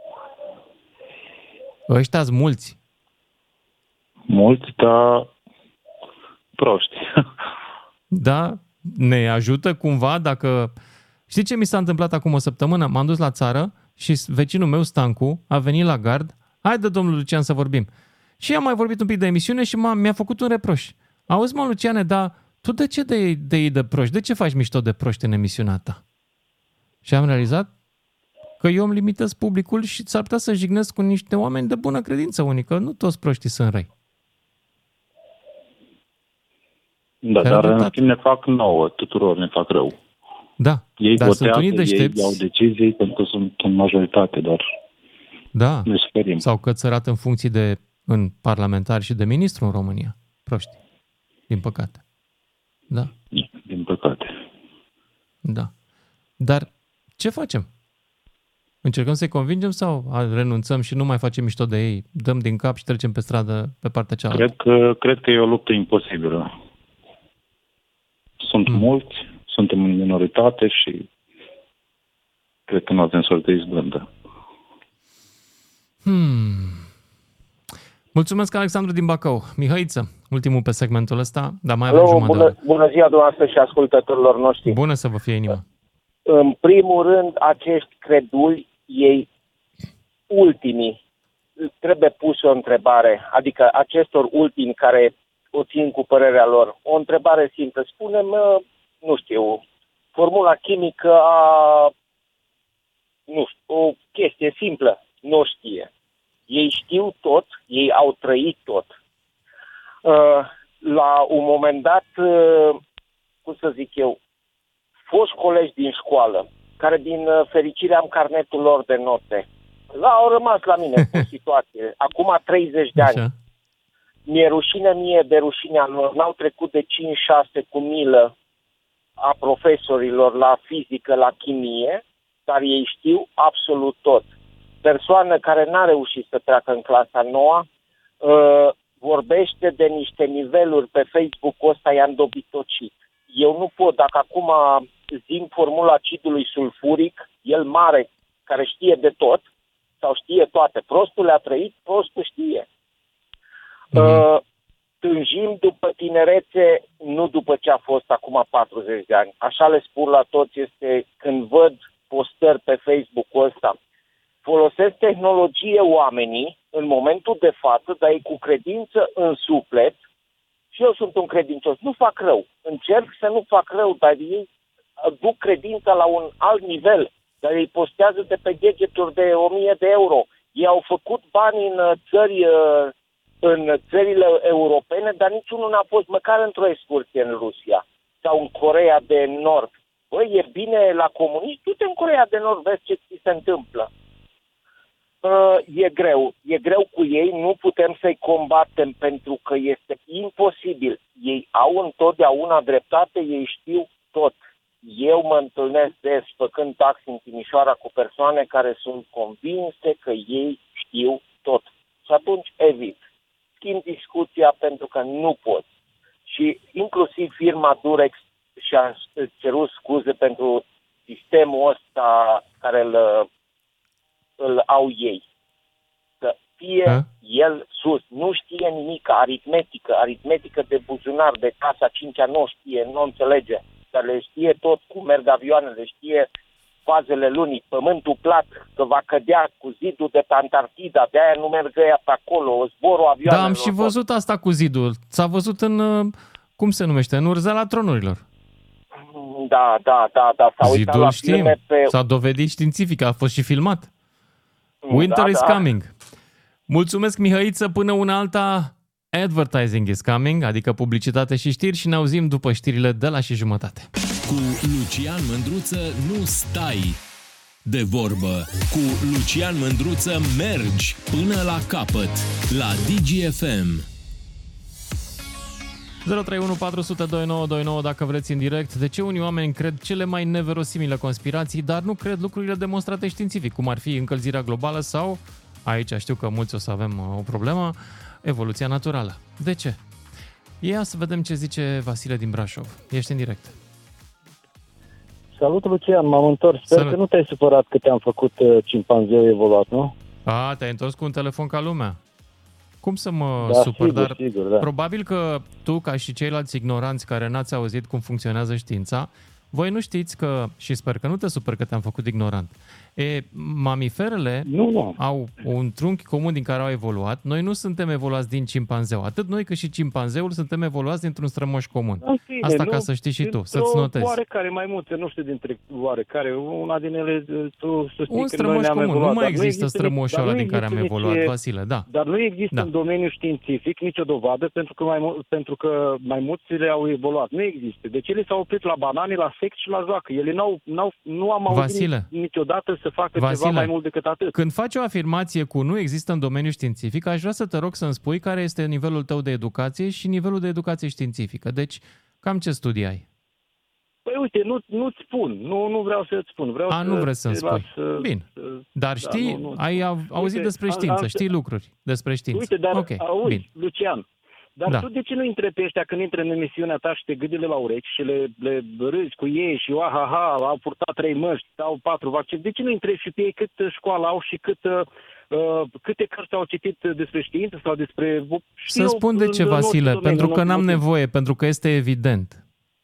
Ăștia-s mulți. Mulți, dar proști. Da, ne ajută cumva dacă... Știi ce mi s-a întâmplat acum o săptămână? M-am dus la țară și vecinul meu, Stancu, a venit la gard. Haide, domnul Lucian, să vorbim. Și am mai vorbit un pic de emisiune și m-a, mi-a făcut un reproș. Auzi, mă, Luciane, dar tu de ce de, de ei de proști? De ce faci mișto de proști în emisiunea ta? Și am realizat că eu îmi limitez publicul și s-ar putea să jignesc cu niște oameni de bună credință unică. Nu toți proștii sunt răi. Da, dar în timp ne fac nouă, tuturor ne fac rău. Da, ei dar votează, sunt unii deștepți. Ei iau decizii pentru că sunt în majoritate, dar da. ne sperim. Sau cățărat în funcții de în parlamentar și de ministru în România. Proști. Din păcate. Da. Din păcate. Da. Dar ce facem? Încercăm să-i convingem sau renunțăm și nu mai facem mișto de ei? Dăm din cap și trecem pe stradă pe partea cealaltă? Cred că, cred că e o luptă imposibilă. Sunt mm. mulți, suntem în minoritate și cred că nu avem sorți de izbândă. Hmm. Mulțumesc, Alexandru din Bacău. Mihăiță, ultimul pe segmentul ăsta, dar mai avem jumătate. Bună, bună ziua dumneavoastră și ascultătorilor noștri. Bună să vă fie inima. În primul rând, acești creduli, ei ultimii, trebuie pus o întrebare, adică acestor ultimi care o țin cu părerea lor. O întrebare simplă. Spune-mă, nu știu, formula chimică a, nu știu, o chestie simplă, nu știe. Ei știu tot, ei au trăit tot. La un moment dat, cum să zic eu, foști colegi din școală, care din fericire am carnetul lor de note, au rămas la mine cu situație. Acum treizeci de ani. Așa. Mi-e rușine mie de rușinea lor. N-au trecut de cinci șase cu milă a profesorilor la fizică, la chimie, dar ei știu absolut tot. Persoană care n-a reușit să treacă în clasa nouă, uh, vorbește de niște niveluri pe Facebook-ul ăsta, i-a îndobitocit. Eu nu pot, dacă acum zim formula acidului sulfuric, el mare, care știe de tot, sau știe toate, prostul le-a trăit, prostul știe. Mm-hmm. Uh, tânjim după tinerețe, nu după ce a fost acum patruzeci de ani. Așa le spun la toți, este când văd postări pe Facebook-ul ăsta. Folosesc tehnologie oamenii în momentul de față, dar ei cu credință în suflet, și eu sunt un credincios, nu fac rău. Încerc să nu fac rău, dar ei duc credința la un alt nivel, dar ei postează de pe gadgeturi de o mie de euro. Ei au făcut bani în țări, în țările europene, dar niciunul n-a fost măcar într-o excursie în Rusia sau în Coreea de Nord. Băi, e bine la comuniști, du-te în Coreea de Nord, vezi ce ți se întâmplă. Uh, e greu, e greu cu ei, nu putem să-i combatem pentru că este imposibil. Ei au întotdeauna dreptate, ei știu tot. Eu mă întâlnesc des făcând taxi în Timișoara cu persoane care sunt convinse că ei știu tot. Și atunci evit. Schimb discuția pentru că nu pot. Și inclusiv firma Durex și-a cerut scuze pentru sistemul ăsta care îl, îl au ei. Să fie ha? el sus. Nu știe nimic, aritmetică, aritmetică de buzunar, de casa cincea, nu știe, nu înțelege. orbitele, știe tot cum merg avioanele, știe fazele lunii, pământul plat, că va cădea cu zidul de pe Antarctida, de-aia nu merg ăia pe acolo, zborul avioanelor. Da, am și văzut asta cu zidul. S-a văzut în, cum se numește, în Urzeala Tronurilor. Da, da, da, da. S-a uitat Zidul la știm, filme pe... s-a dovedit științific, a fost și filmat. Winter da, is da. coming. Mulțumesc, Mihăiță, până una alta, advertising is coming, adică publicitate și știri, și ne auzim după știrile de la și jumătate. Cu Lucian Mândruță nu stai de vorbă. Cu Lucian Mândruță mergi până la capăt la Digi F M. zero trei unu patru zero zero doi nouă doi nouă dacă vreți în direct. De ce unii oameni cred cele mai neverosimile conspirații, dar nu cred lucrurile demonstrate științific, cum ar fi încălzirea globală sau, aici știu că mulți o să avem o problemă, evoluția naturală. De ce? Ia să vedem ce zice Vasile din Brașov. Ești în direct. Salut, Lucian, m-am întors. Sper Salut. că nu te-ai supărat că te-am făcut uh, cimpanzeu evoluat, nu? A, te-ai întors cu un telefon ca lumea. Cum să mă Da, supăr, sigur, dar sigur, da. probabil că tu, ca și ceilalți ignoranți care n-ați auzit cum funcționează știința, voi nu știți că, și sper că nu te supăr că te-am făcut ignorant, e, mamiferele nu, nu. au un trunchi comun din care au evoluat. Noi nu suntem evoluați din cimpanzeu. Atât noi cât și cimpanzeul suntem evoluați dintr-un strămoș comun. În fine, Asta nu, ca să știi și tu, dintr-o să-ți notezi. oarecare mai multe, nu știu dintre oarecare, una din ele, tu să știi Un că strămoș noi ne-am comun. evoluat, Nu mai dar există nici- strămoșul dar ăla nu din care am există evoluat, nici- Vasile, da. Dar nu există Da. în domeniul științific nicio dovadă pentru că, mai, mu- pentru că maimuțele au evoluat. Nu există. Deci ele s-au oprit la banane, la sex și la joacă. Ele n-au, n-au, nu am auzit Vasile. nici- niciodată să facă Vasile, ceva mai mult decât atât. Când faci o afirmație cu nu există în domeniul științific, aș vrea să te rog să-mi spui care este nivelul tău de educație și nivelul de educație științifică. Deci, cam ce studii ai? Păi uite, nu, nu-ți spun. Nu, nu vreau să-ți spun. Vreau A, să nu vrei să-mi te spui. las să- Bine. să- Dar da, știi, nu, nu. ai au- auzit Uite, despre am- știință, am- știi lucruri despre știință. Uite, dar Ok, auzi, bine. Lucian, dar Da. tu de ce nu întrebi pe ăștia când intră în emisiunea ta și te gâdile la urechi și le, le râzi cu ei și ha-ha-ha, au purtat trei măști, au patru vaccini? De ce nu întrebi și pe ei cât școală au și cât, uh, câte cărți au citit despre știință sau despre... Să spun de ce, Vasile, pentru că n-am nevoie, pentru că este evident.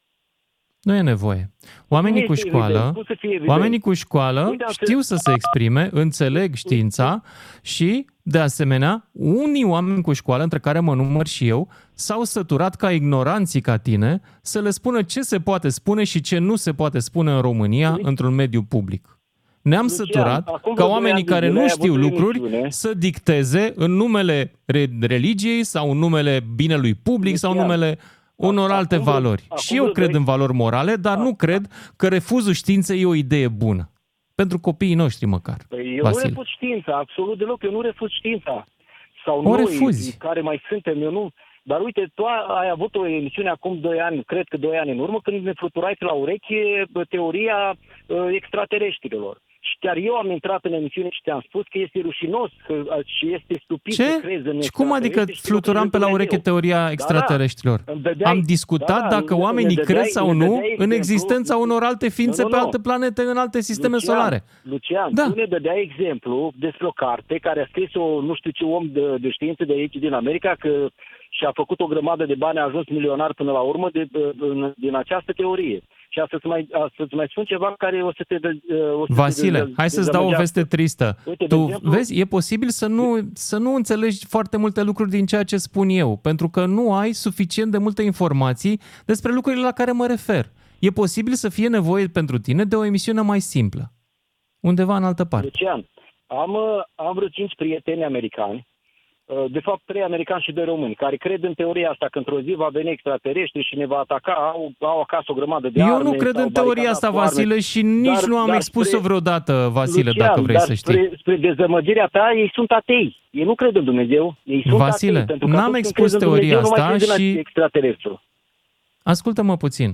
Nu e nevoie. Oamenii Nu cu este școală, evident. Cum să fie evident? oamenii cu școală Uite, știu să se exprime, înțeleg știința și, de asemenea, unii oameni cu școală, între care mă număr și eu, s-au săturat ca ignoranții ca tine să le spună ce se poate spune și ce nu se poate spune în România într-un mediu public. Ne-am Lucian, săturat acum ca vreo oamenii doi ani care de zile nu ai știu avut o lucruri emisiune. să dicteze în numele re- religiei sau în numele binelui public sau în Lucian, numele unor alte acum vreo- valori. acum Și eu vreo cred doi- în valori morale, dar nu cred că refuzul științei e o idee bună. Pentru copiii noștri măcar. Păi eu Vasile. nu refuz știința, absolut deloc. Eu nu refuz știința. Sau O noi, refuzi. care mai suntem, eu nu... Dar uite, tu ai avut o emisiune acum doi ani, cred că doi ani în urmă, când ne fluturai pe la ureche teoria uh, extraterestrilor. Și chiar eu am intrat în emisiune și te-am spus că este rușinos că, uh, și este stupid Ce? să crezi în Și cum adică extraterestri și că fluturam pe la Dumnezeu. ureche teoria Da, extraterestrilor? da, îmi dădeai- Am discutat da, dacă îmi- oamenii îmi dădeai- cred sau îmi nu dădeai în exemplu. existența unor alte ființe Nu, nu, pe nu. alte planete, în alte sisteme Lucian, solare. Lucian, Da. tu ne dădeai exemplu despre o carte care a scris-o nu știu ce om de, de știință de aici din America că și-a făcut o grămadă de bani, a ajuns milionar până la urmă de, de, de, din această teorie. Și să-ți mai, să-ți mai spun ceva care o să te... De, o să Vasile, te de, hai să-ți dau o veste tristă. Uite, de Tu exemplu- vezi, e posibil să nu, să nu înțelegi foarte multe lucruri din ceea ce spun eu, pentru că nu ai suficient de multe informații despre lucrurile la care mă refer. E posibil să fie nevoie pentru tine de o emisiune mai simplă, undeva în altă parte. Lucian, am, uh, am vreo cinci prieteni americani, uh, de fapt trei americani și doi români, care cred în teoria asta că într-o zi va veni extraterestri și ne va ataca, au, au acasă o grămadă de Eu arme. nu cred s-au în teoria baricadat asta, cu arme. Vasile, și nici Dar- nu am dar expus-o spre- vreodată, Vasile, Lucian, dacă vrei dar să știi. Spre, spre dezamăgirea ta, ei sunt atei. Ei nu cred în Dumnezeu. Ei sunt Vasile, atei, pentru că n-am atunci când expus crezi în teoria Dumnezeu, nu mai asta crezi în și- extraterestru. Ascultă-mă puțin.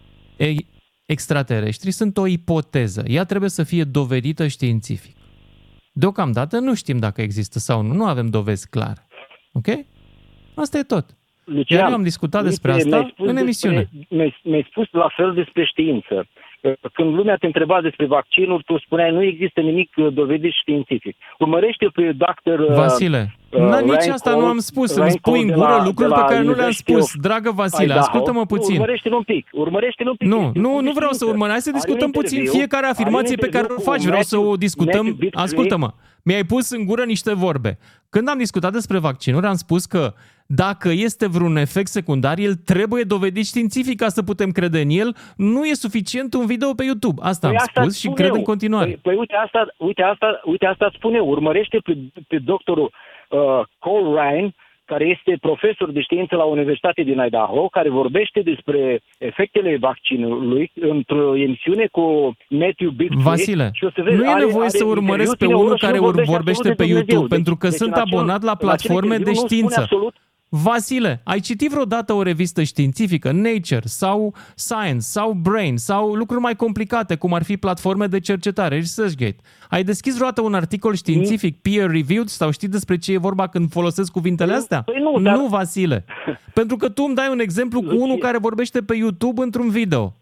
Ei, extraterestrii sunt o ipoteză. Ea trebuie să fie dovedită științific. Deocamdată nu știm dacă există sau nu. Nu avem dovezi clare. Ok? Asta e tot. Lucian, Iar eu am discutat uite, despre asta mi-ai spus în despre- emisiune. Mi-ai, mi-ai spus la fel despre știință. Când lumea te întreba despre vaccinuri, tu spuneai nu există nimic dovedit științific. Urmărește pe doctor Vasile, uh, uh, nici asta nu am spus. Îmi spui în gură lucruri pe care nu le-am spus. Dragă Vasile, ascultă-mă puțin. Urmărește-l un pic. Urmărește-l un pic. Nu, nu, nu vreau să urmări. Hai să discutăm puțin fiecare afirmație pe care o faci. Vreau să o discutăm. Ascultă-mă. Mi-ai pus în gură niște vorbe. Când am discutat despre vaccinuri, am spus că dacă este vreun efect secundar, el trebuie dovedit științific ca să putem crede în el. Nu e suficient un video pe YouTube. Asta păi am asta spus și cred eu. în continuare. Păi, păi uite, asta, uite, asta, uite asta spune eu. Urmărește pe, pe doctorul uh, Cole Ryan, care este profesor de știință la Universitatea din Idaho, care vorbește despre efectele vaccinului într-o emisiune cu Matthew Bigtree. Vasile, și o să vezi, nu e are, nevoie are să urmăresc pe unul care vorbește, vorbește pe YouTube, deci, pentru că deci sunt abonat la platforme de știință. Vasile, ai citit vreodată o revistă științifică, Nature sau Science sau Brain sau lucruri mai complicate, cum ar fi platforme de cercetare, ResearchGate? Ai deschis vreodată un articol științific peer-reviewed sau știi despre ce e vorba când folosesc cuvintele astea? Păi nu, dar... nu, Vasile. Pentru că tu îmi dai un exemplu cu unul care vorbește pe YouTube într-un video.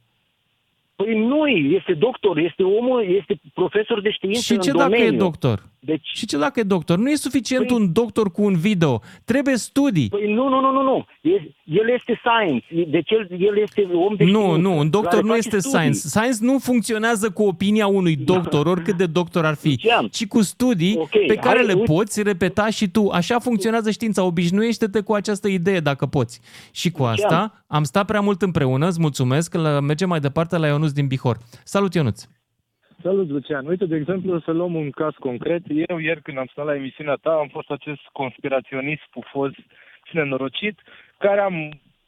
Păi nu, este doctor, este omul, este profesor de știință și ce în dacă domeniu. e doctor? Deci... Și ce dacă e doctor? Nu e suficient păi... un doctor cu un video. Trebuie studii. Păi nu, nu, nu, nu, nu. El este science. Deci el, el este om de Nu, știință. nu, un doctor nu este studii. science. Science nu funcționează cu opinia unui doctor, oricât de doctor ar fi, ci cu studii okay, pe care hai, le uite. poți repeta și tu. Așa funcționează știința. Obișnuiește-te cu această idee dacă poți. Și cu asta am stat prea mult împreună. Îți mulțumesc. Mergem mai departe la Ionuț din Bihor. Salut, Ionuț! Salut, Lucian! Uite, de exemplu, să luăm un caz concret. Eu, ieri, când am stat la emisiunea ta, am fost acest conspiraționist pufos și nenorocit, care am,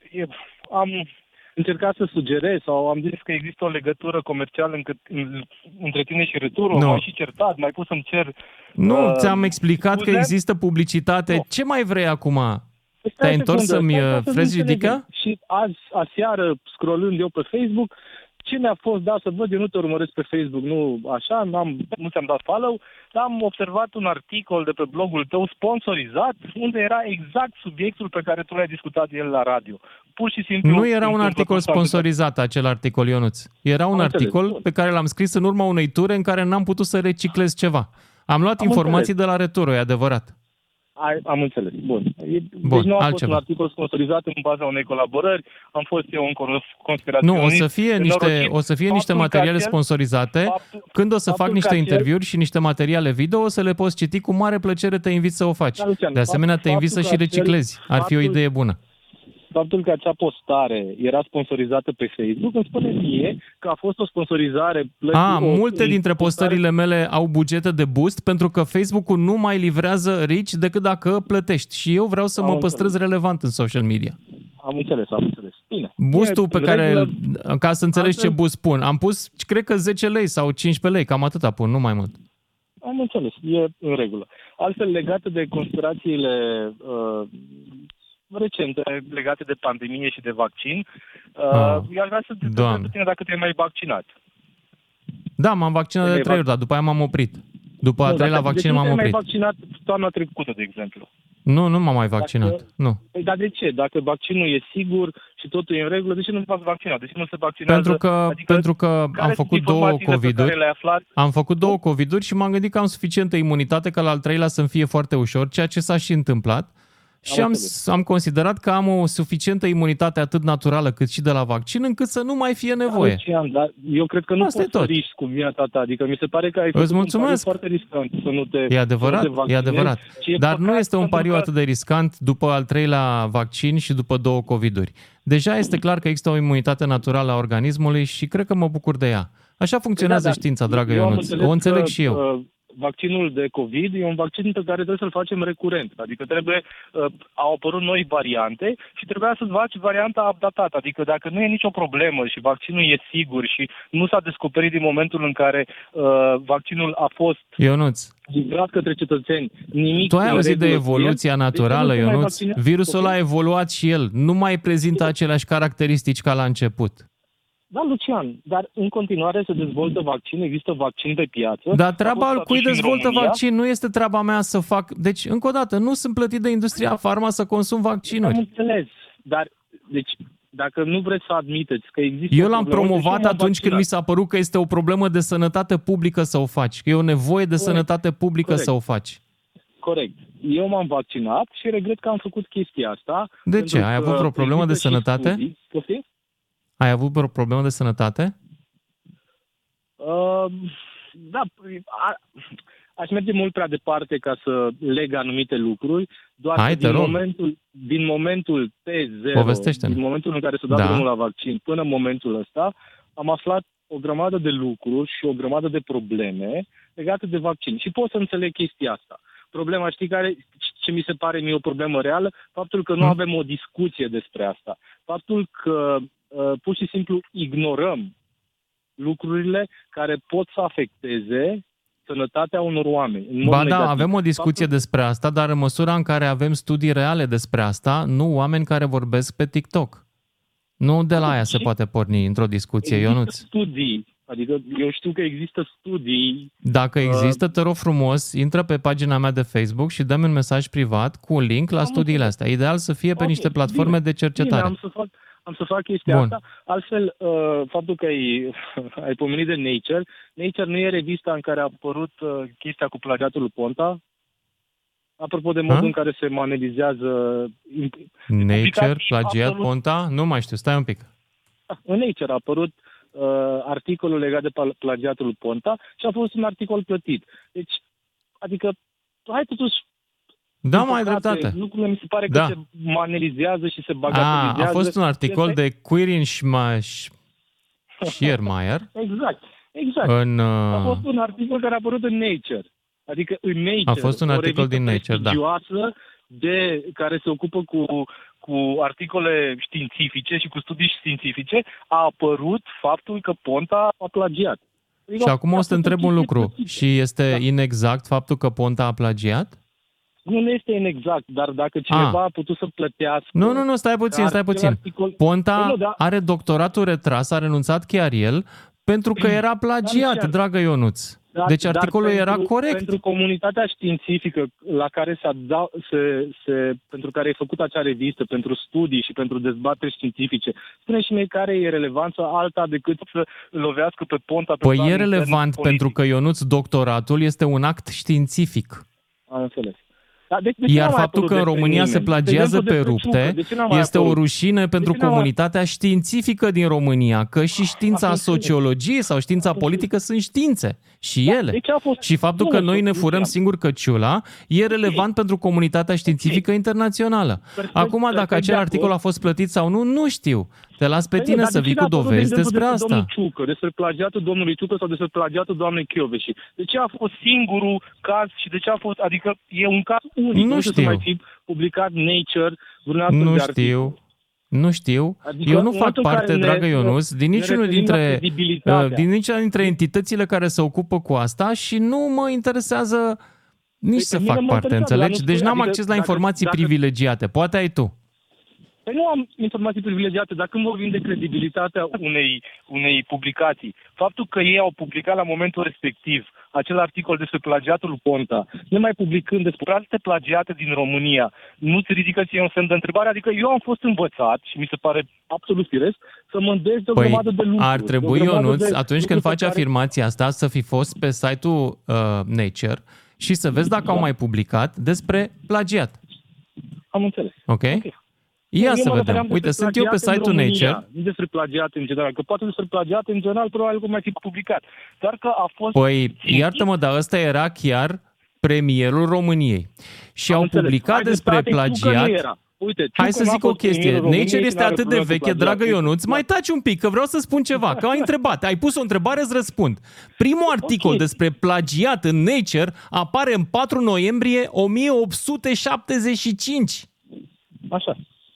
am încercat să sugerez sau am zis că există o legătură comercială încât, între tine și Returul. No. M-am și certat, mai pus să-mi cer... Nu, uh, ți-am explicat scuze? Că există publicitate. No. Ce mai vrei acum? Te-ai întors să-mi frezi ridica? Și azi, aseară, scrollând eu pe Facebook, ce mi-a fost dat să văd, eu nu te urmăresc pe Facebook, nu așa, n-am, nu ți-am dat follow, dar am observat un articol de pe blogul tău sponsorizat, unde era exact subiectul pe care tu l-ai discutat el la radio. Pur și simplu... Nu era un articol sponsorizat, acel articol, Ionuț. Era un am articol înțeles. pe care l-am scris în urma unei ture în care n-am putut să reciclez ceva. Am luat am informații înțeles. de la Returul, e adevărat. Ai, am înțeles. Bun. Bun. Deci nu a altceva. fost un articol sponsorizat în baza unei colaborări, am fost eu un conspiraționist. Nu, o să fie niște, o să fie niște materiale acel, sponsorizate. Faptul, Când o să fac niște interviuri și niște materiale video, o să le poți citi, cu mare plăcere te invit să o faci. Da, Lucian, de asemenea, te invit să și reciclezi. Ar fi faptul, o idee bună. Faptul că acea postare era sponsorizată pe Facebook îmi spune mie că a fost o sponsorizare... A, o, multe dintre postările mele au bugete de boost pentru că Facebook-ul nu mai livrează reach decât dacă plătești. Și eu vreau să am mă înțeles. păstrez relevant în social media. Am înțeles, am înțeles. Bine. Boostul pe care, regulă, ca să înțelegi altfel, ce boost pun, am pus, cred că zece lei sau cincisprezece lei, cam atâta pun, nu mai mult. Am înțeles, e în regulă. Altfel, legate de conspirațiile... Uh, recente legate de pandemie și de vaccin. Uh, eu aș vrea să te întreb pe tine dacă te-ai mai vaccinat. Da, m-am vaccinat de trei ori, dar după aia m-am oprit. După al treilea vaccin m-am oprit. De ce mai vaccinat toamna trecută, de exemplu? Nu, nu m-am mai vaccinat. Dacă, nu. Păi, dar de ce? Dacă vaccinul e sigur și totul e în regulă, de ce nu v-ați vaccinat? De ce nu se vaccinează? Pentru că, adică, pentru că am făcut două coviduri. Am făcut două coviduri și m-am gândit că am suficientă imunitate ca la al treilea să-mi fie foarte ușor, ceea ce s-a și întâmplat. Și am, am considerat că am o suficientă imunitate atât naturală cât și de la vaccin, încât să nu mai fie nevoie. Lucian, dar eu cred că nu Asta poți să riști cu viața ta. Adică mi se pare că ai făcut un pariu foarte riscant să nu te E adevărat, nu te e adevărat. Dar nu este un pariu atât de riscant după al treilea vaccin și după două coviduri. Deja este clar că există o imunitate naturală a organismului și cred că mă bucur de ea. Așa funcționează da, știința, dragă Ionuț. O înțeleg că, și eu. Uh, Vaccinul de COVID e un vaccin pe care trebuie să-l facem recurent. Adică trebuie, uh, au apărut noi variante și trebuia să-ți faci varianta updatată. Adică dacă nu e nicio problemă și vaccinul e sigur și nu s-a descoperit din momentul în care uh, vaccinul a fost Ionuț, livrat către cetățeni, nimic... Tu ai auzit de evoluția naturală, Ionuț? Virusul a evoluat și el. Nu mai prezintă aceleași caracteristici ca la început. Da, Lucian, dar în continuare se dezvoltă vaccin, există vaccin pe piață. Dar treaba cui dezvoltă vaccin nu este treaba mea să fac... Deci, încă o dată, nu sunt plătit de industria farma să consum vaccinuri. Am înțeles, dar deci dacă nu vreți să admiteți că există... Eu l-am problemă, promovat deci atunci când mi s-a părut că este o problemă de sănătate publică să o faci, că e o nevoie de Corect. sănătate publică Corect. să o faci. Corect. Eu m-am vaccinat și regret că am făcut chestia asta. De ce? Ai avut vreo problemă de sănătate? Poftim? Ai avut vreo problemă de sănătate? Uh, da, a, aș merge mult prea departe ca să leg anumite lucruri, doar Hai, că din te rog. momentul, din momentul T zero, Povestește-ne. din momentul în care s-a dat Da. drumul la vaccin până în momentul ăsta, am aflat o grămadă de lucruri și o grămadă de probleme legate de vaccin. Și pot să înțeleg chestia asta. Problema, știi care, ce mi se pare mie o problemă reală? Faptul că nu Hmm. avem o discuție despre asta. Faptul că uh, pur și simplu ignorăm lucrurile care pot să afecteze sănătatea unor oameni. În mod Ba da, negativ. avem o discuție Faptul... despre asta, dar în măsura în care avem studii reale despre asta, nu oameni care vorbesc pe TikTok. Nu de la aia se poate porni într-o discuție, Există Ionuț. studii, adică eu știu că există studii. Dacă există, te rog frumos, intră pe pagina mea de Facebook și dă-mi un mesaj privat cu un link la studiile astea. Ideal să fie pe Ok, niște platforme bine, de cercetare. Bine, am să fac, am să fac chestia Bun. asta. Altfel, uh, faptul că ai, ai pomenit de Nature, Nature nu e revista în care a apărut uh, chestia cu plagiatul lui Ponta? Apropo de modul Ha? în care se monetizează... Nature, plagiat, absolut- Ponta? Nu mai știu, stai un pic. În Nature a apărut uh, articolul legat de pal- plagiatul lui Ponta și a fost un articol plătit. Deci, adică, hai totuși... Da, din mai păcate, dreptate. Lucrurile mi se pare că Da. se manelizează și se A, bagatelizează. a fost un articol Este- de Quirin Schiermeier Exact, exact. în... A uh, fost un articol care a apărut în Nature. Adică în Nature. A fost un o articol revistă din Nature, da. prestigioasă de, care se ocupă cu, cu articole științifice și cu studii științifice, a apărut faptul că Ponta a plagiat. Adică Și acum o să te a făcut întreb un chestii lucru. plătite. Și este Da. inexact faptul că Ponta a plagiat? Nu, nu este inexact, dar dacă cineva a, a putut să plătească... Nu, nu, nu, stai puțin, ca stai acel puțin. articol- Ponta Păi nu, da. are doctoratul retras, a renunțat chiar el, pentru că era plagiat, chiar. dragă Ionuț. Dar- Deci dar articolul pentru, era corect. Pentru comunitatea științifică la care se, ada, se, se pentru care e făcută acea revistă, pentru studii și pentru dezbateri științifice, spune și mie care e relevanța alta decât să lovească pe Ponta pe Păi plan e intern relevant politic. pentru că Ionuț, doctoratul este un act științific. Am înțeles. Dar de, de ce Iar n-a mai faptul că în apărut despre România se nimeni? De plagiază exemplu, pe despre rupte Ciucă, de ce n-a mai este o apărut? rușine pentru ce n-a mai- comunitatea științifică din România, că și știința Am înțeles. sociologiei sau știința politică sunt științe și ele. Deci a fost- Și faptul nu, că nu, noi ne nu, furăm nu. singur căciula e relevant pentru comunitatea științifică internațională. Perfect, Acum, dacă perfect acel de articol acord. a fost plătit sau nu, nu știu. Te las pe Păi nu, tine dar să de vii cine cu a apărut, de dovezi exemplu, despre despre asta. Domnul Ciucă, despre plagiatul domnului Ciucă sau despre plagiatul doamnei Chioveși. De ce a fost singurul caz și de ce a fost, adică e un caz unic. Nu știu știu. să mai fi publicat Nature, vreun astfel Nu de articol. știu. Nu știu. Adică Eu nu în fac momentul în parte, care ne- dragă Ionuț, din ne niciunul referim la dintre, credibilitatea. uh, din niciuna dintre entitățile care se ocupă cu asta și nu mă interesează nici Păi, să pe mine fac mă parte, interesează, dar înțelegi? nu Deci spune- n-am adică acces la dacă- informații dacă- privilegiate. Poate ai tu. Păi nu am informații privilegiate, dar când vorbim de credibilitatea unei, unei publicații, faptul că ei au publicat la momentul respectiv acel articol despre plagiatul lui Ponta, nemai publicând despre alte plagiate din România, nu-ți ridică ție un semn de întrebare? Adică eu am fost învățat și mi se pare absolut firesc să mă îndezi de o Păi grămadă de lucruri. ar de o trebui, grămadă Ionuț, de atunci când lucruri faci pe care- afirmația asta, să fi fost pe site-ul uh, Nature și să vezi dacă au mai publicat despre plagiat. Am înțeles. Ok? Ok. Ia Eu să mă vedem. refeream Uite, despre sunt eu pe plagiat în site-ul România, Nature. Nu despre plagiat în general, că poate despre plagiat în general, probabil că mai fi publicat. Doar că a fost... Păi, iartă-mă, dar ăsta era chiar premierul României. Și Am au înțeles. publicat Hai, despre dreptate, Ciucă nu plagiat. era. Uite, Ciucă Hai să n-a zic o fost chestie. premierul României Nature și este n-are atât de probleme cu veche, plagiatul. dragă Ionuț. Mai taci un pic, că vreau să spun ceva. Că ai întrebat. Ai pus o întrebare, îți răspund. Primul articol despre plagiat în Nature apare în patru noiembrie o mie opt sute șaptezeci și cinci. Așa.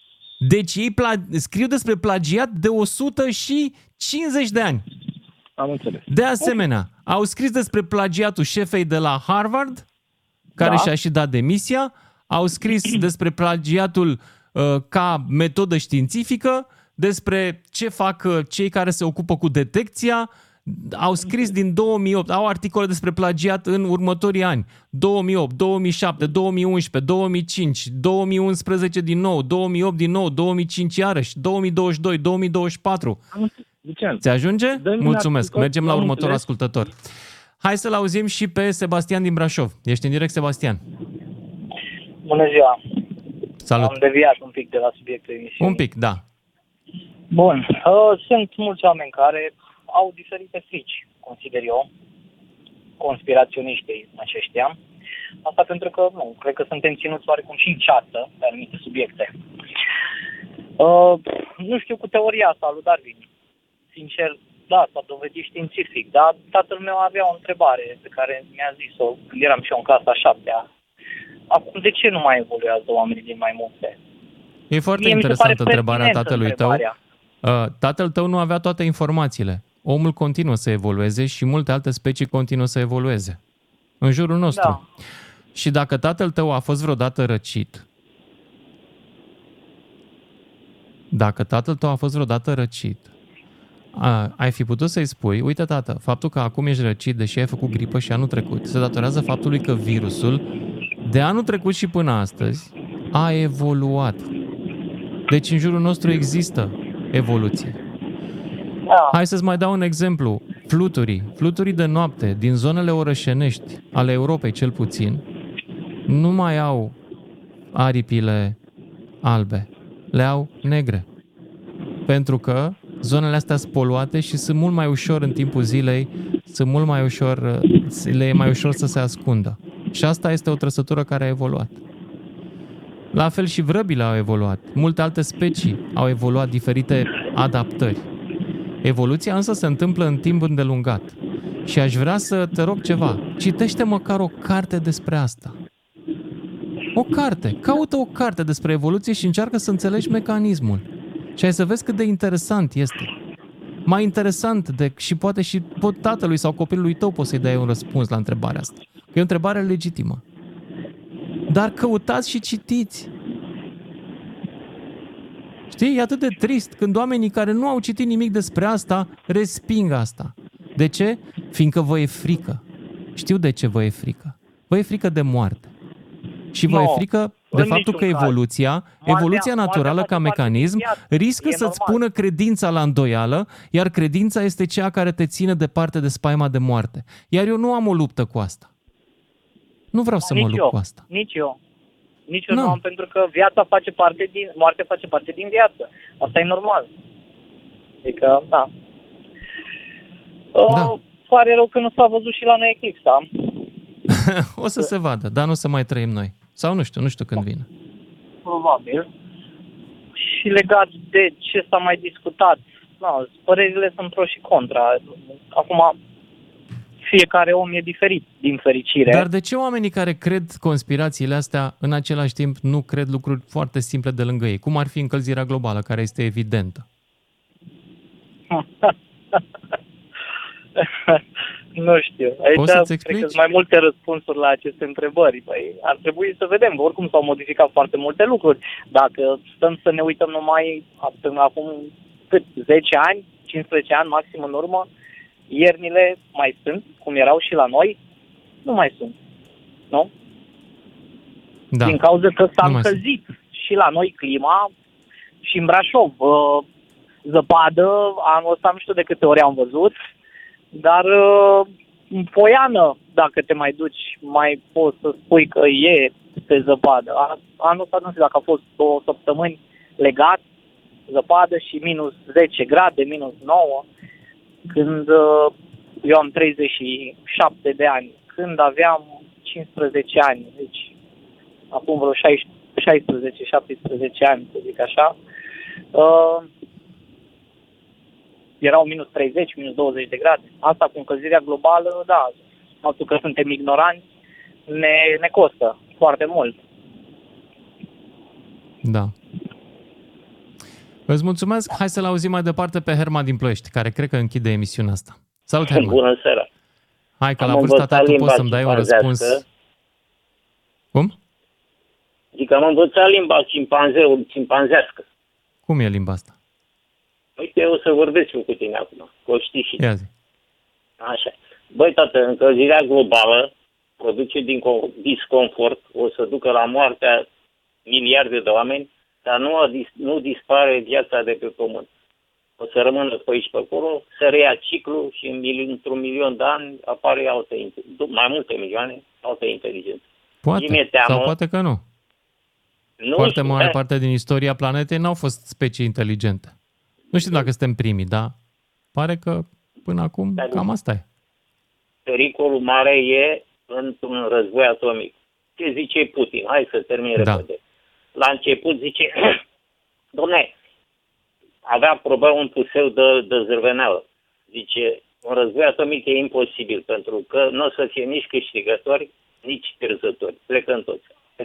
Deci ei pla- scriu despre plagiat de o sută cincizeci de ani. Am înțeles. De asemenea, au scris despre plagiatul șefei de la Harvard, care Da. și-a și dat demisia, au scris despre plagiatul uh, ca metodă științifică, despre ce fac uh, cei care se ocupă cu detecția, Au scris din două mii opt, au articole despre plagiat în următorii ani. două mii opt, două mii șapte, două mii unsprezece, două mii cinci, două mii unsprezece din nou, două mii opt din nou, două mii cinci iarăși, două mii douăzeci și doi, două mii douăzeci și patru. Ți ajunge? Mulțumesc. Mergem la următorul ascultător. Hai să-l auzim și pe Sebastian din Brașov. Ești în direct, Sebastian. Bună ziua. Salut. Am deviat un pic de la subiectul emisiunii. Un pic, da. Bun. Uh, sunt mulți oameni care au diferite frici, consider eu, conspiraționiștii aceștia. Asta pentru că, nu, cred că suntem ținuți oarecum și în ceață pe anumite subiecte. Uh, nu știu cu teoria asta lui Darwin. Sincer, da, s-a dovedit științific, dar tatăl meu avea o întrebare pe care mi-a zis-o când eram și eu în clasa a șaptea. Acum, de ce nu mai evoluează oamenii din mai multe? E foarte Mie interesantă întrebarea tatălui întrebarea. tău. Tatăl tău nu avea toate informațiile. Omul continuă să evolueze și multe alte specii continuă să evolueze. În jurul nostru. Da. Și dacă tatăl tău a fost vreodată răcit, dacă tatăl tău a fost vreodată răcit, a, ai fi putut să-i spui, uite tată, faptul că acum ești răcit, deși ai făcut gripă și anul trecut, se datorează faptului că virusul de anul trecut și până astăzi a evoluat. Deci în jurul nostru există evoluție. Da. Hai să-ți mai dau un exemplu. Fluturii, fluturii de noapte din zonele orășenești, ale Europei cel puțin, nu mai au aripile albe, le au negre. Pentru că zonele astea sunt poluate și sunt mult mai ușor în timpul zilei, sunt mult mai ușor, le e mai ușor să se ascundă. Și asta este o trăsătură care a evoluat. La fel și vrăbile au evoluat. Multe alte specii au evoluat diferite adaptări. Evoluția însă se întâmplă în timp îndelungat. Și aș vrea să te rog ceva. Citește măcar o carte despre asta. O carte. Caută o carte despre evoluție și încearcă să înțelegi mecanismul. Și ai să vezi cât de interesant este. Mai interesant de, și poate și pot tatălui sau copilului tău poți să-i dai un răspuns la întrebarea asta. Că e o întrebare legitimă. Dar căutați și citiți. Știi? E atât de trist când oamenii care nu au citit nimic despre asta resping asta. De ce? Fiindcă vă e frică. Știu de ce vă e frică. Vă e frică de moarte. Și vă no, e frică de faptul că evoluția, moartea, evoluția naturală ca mecanism riscă să-ți pună credința la îndoială, iar credința este cea care te ține departe de spaima de moarte. Iar eu nu am o luptă cu asta. Nu vreau să nici mă lupt eu, cu asta. Nici eu. Nici eu nu am, pentru că viața face parte din, moartea face parte din viață. Asta e normal. Adică, da. da. Uh, pare rău că nu s-a văzut și la noi eclipsa. O să se vadă, dar nu o să mai trăim noi. Sau nu știu, nu știu când vine. Probabil. Și legat de ce s-a mai discutat, no, părerile sunt pro și contra. Acum, fiecare om e diferit, din fericire. Dar de ce oamenii care cred conspirațiile astea, în același timp, nu cred lucruri foarte simple de lângă ei? Cum ar fi încălzirea globală, care este evidentă? Nu știu. Aici cred că sunt mai multe răspunsuri la aceste întrebări. Păi, ar trebui să vedem. Oricum s-au modificat foarte multe lucruri. Dacă stăm să ne uităm numai până acum cât? zece ani, cincisprezece ani maxim în urmă, iernile mai sunt, cum erau și la noi? Nu mai sunt. Nu? Da. Din cauza că s-a încălzit și la noi clima și în Brașov. Zăpadă, anul ăsta nu știu de câte ori am văzut, dar în Poiană, dacă te mai duci, mai poți să spui că e pe zăpadă. Anul ăsta nu știu dacă a fost două săptămâni legat, zăpadă și minus zece grade, minus nouă, când eu am treizeci și șapte de ani, când aveam cincisprezece ani, deci acum vreo șaisprezece șaptesprezece ani, să zic așa, uh, erau minus treizeci, minus douăzeci de grade. Asta cu încălzirea globală, da, faptul că suntem ignoranți, ne, ne costă foarte mult. Da. Îți mulțumesc. Hai să-l auzim mai departe pe Herman din Ploiești, care cred că închide emisiunea asta. Salut, Herman. Bună seara. Hai că la vârsta ta tu poți să-mi dai un răspuns. Cum? Zic că am învățat limba cimpanzeu, cimpanzească. Cum e limba asta? Uite, eu o să vorbesc eu cu tine acum, că o știi și Ia zi. Așa. Băi, tată, încălzirea globală produce din disconfort, o să ducă la moartea miliarde de oameni, dar nu, a, nu dispare viața de pe pământ. O să rămână pe aici pe acolo, să reia ciclu și în mili- într-un milion de ani apare alte, mai multe milioane, alte inteligențe. Poate, teamă, sau poate că nu. nu Foarte știu, mare he? parte din istoria planetei n-au fost specii inteligente. Nu știu dacă suntem primii, dar pare că până acum dar cam asta e. Pericolul mare e într-un război atomic. Ce zice Putin? Hai să termin da. repede. La început zice, dom'le, avea probabil un puseu de, de zârveneală. Zice, un război atomic e imposibil, pentru că nu o să fie nici câștigători, nici pierzători. Plecăm toți.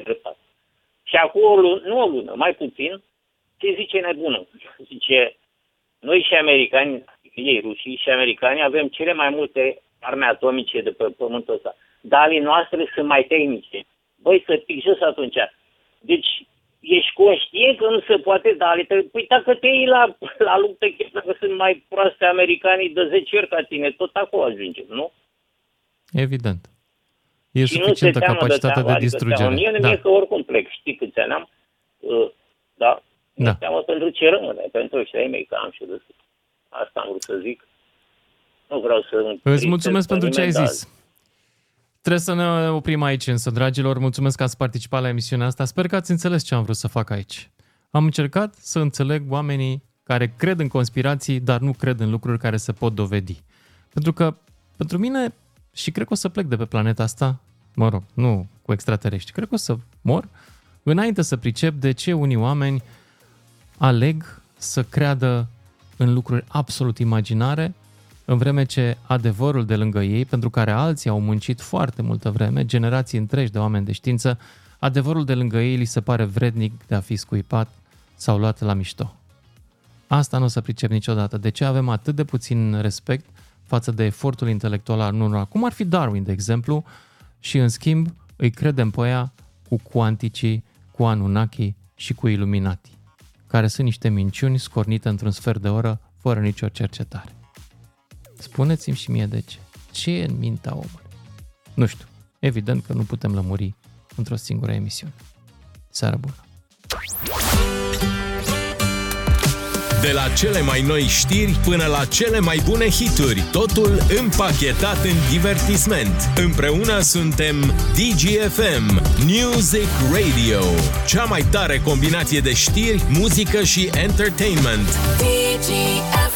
Și acum, o lună, nu o lună, mai puțin, ce zice nebunul? Zice, noi și americani, ei rușii și americani, avem cele mai multe arme atomice de pe pământul ăsta. Dar ale noastre sunt mai tehnice. Băi, să pic jos atunci. Deci, ești conștient că nu se poate, dar ale tăi, păi dacă te iei la, la luptă, chiar că sunt mai proaste americanii de zece ori ca tine, tot acolo ajungem, nu? Evident. E și suficientă capacitatea de, de adică distrugere. Mie da. mie că oricum plec, știi câți ani am, uh, da, da. teamă pentru ce rămâne, pentru ăștia mei, că am și de asta am vrut să zic. Nu vreau să... Îți mulțumesc pentru ce ai nimeni, zis. Dar... Trebuie să ne oprim aici însă, dragilor. Mulțumesc că ați participat la emisiunea asta. Sper că ați înțeles ce am vrut să fac aici. Am încercat să înțeleg oamenii care cred în conspirații, dar nu cred în lucruri care se pot dovedi. Pentru că, pentru mine, și cred că o să plec de pe planeta asta, mă rog, nu cu extraterestri, cred că o să mor, înainte să pricep de ce unii oameni aleg să creadă în lucruri absolut imaginare, în vreme ce adevărul de lângă ei, pentru care alții au muncit foarte multă vreme, generații întregi de oameni de știință, adevărul de lângă ei li se pare vrednic de a fi scuipat sau luat la mișto. Asta nu o să pricep niciodată. De ce avem atât de puțin respect față de efortul intelectual al unora, cum ar fi Darwin, de exemplu, și în schimb îi credem pe ea cu cuanticii, cu Anunnaki și cu Illuminati, care sunt niște minciuni scornite într-un sfert de oră, fără nicio cercetare. Spuneți-mi și mie de ce. Ce e în mintea omului? Nu știu. Evident că nu putem lămuri într-o singură emisiune. Seară bună! De la cele mai noi știri până la cele mai bune hituri, totul împachetat în divertisment. Împreună suntem D G F M, Music Radio, cea mai tare combinație de știri, muzică și entertainment. D G F M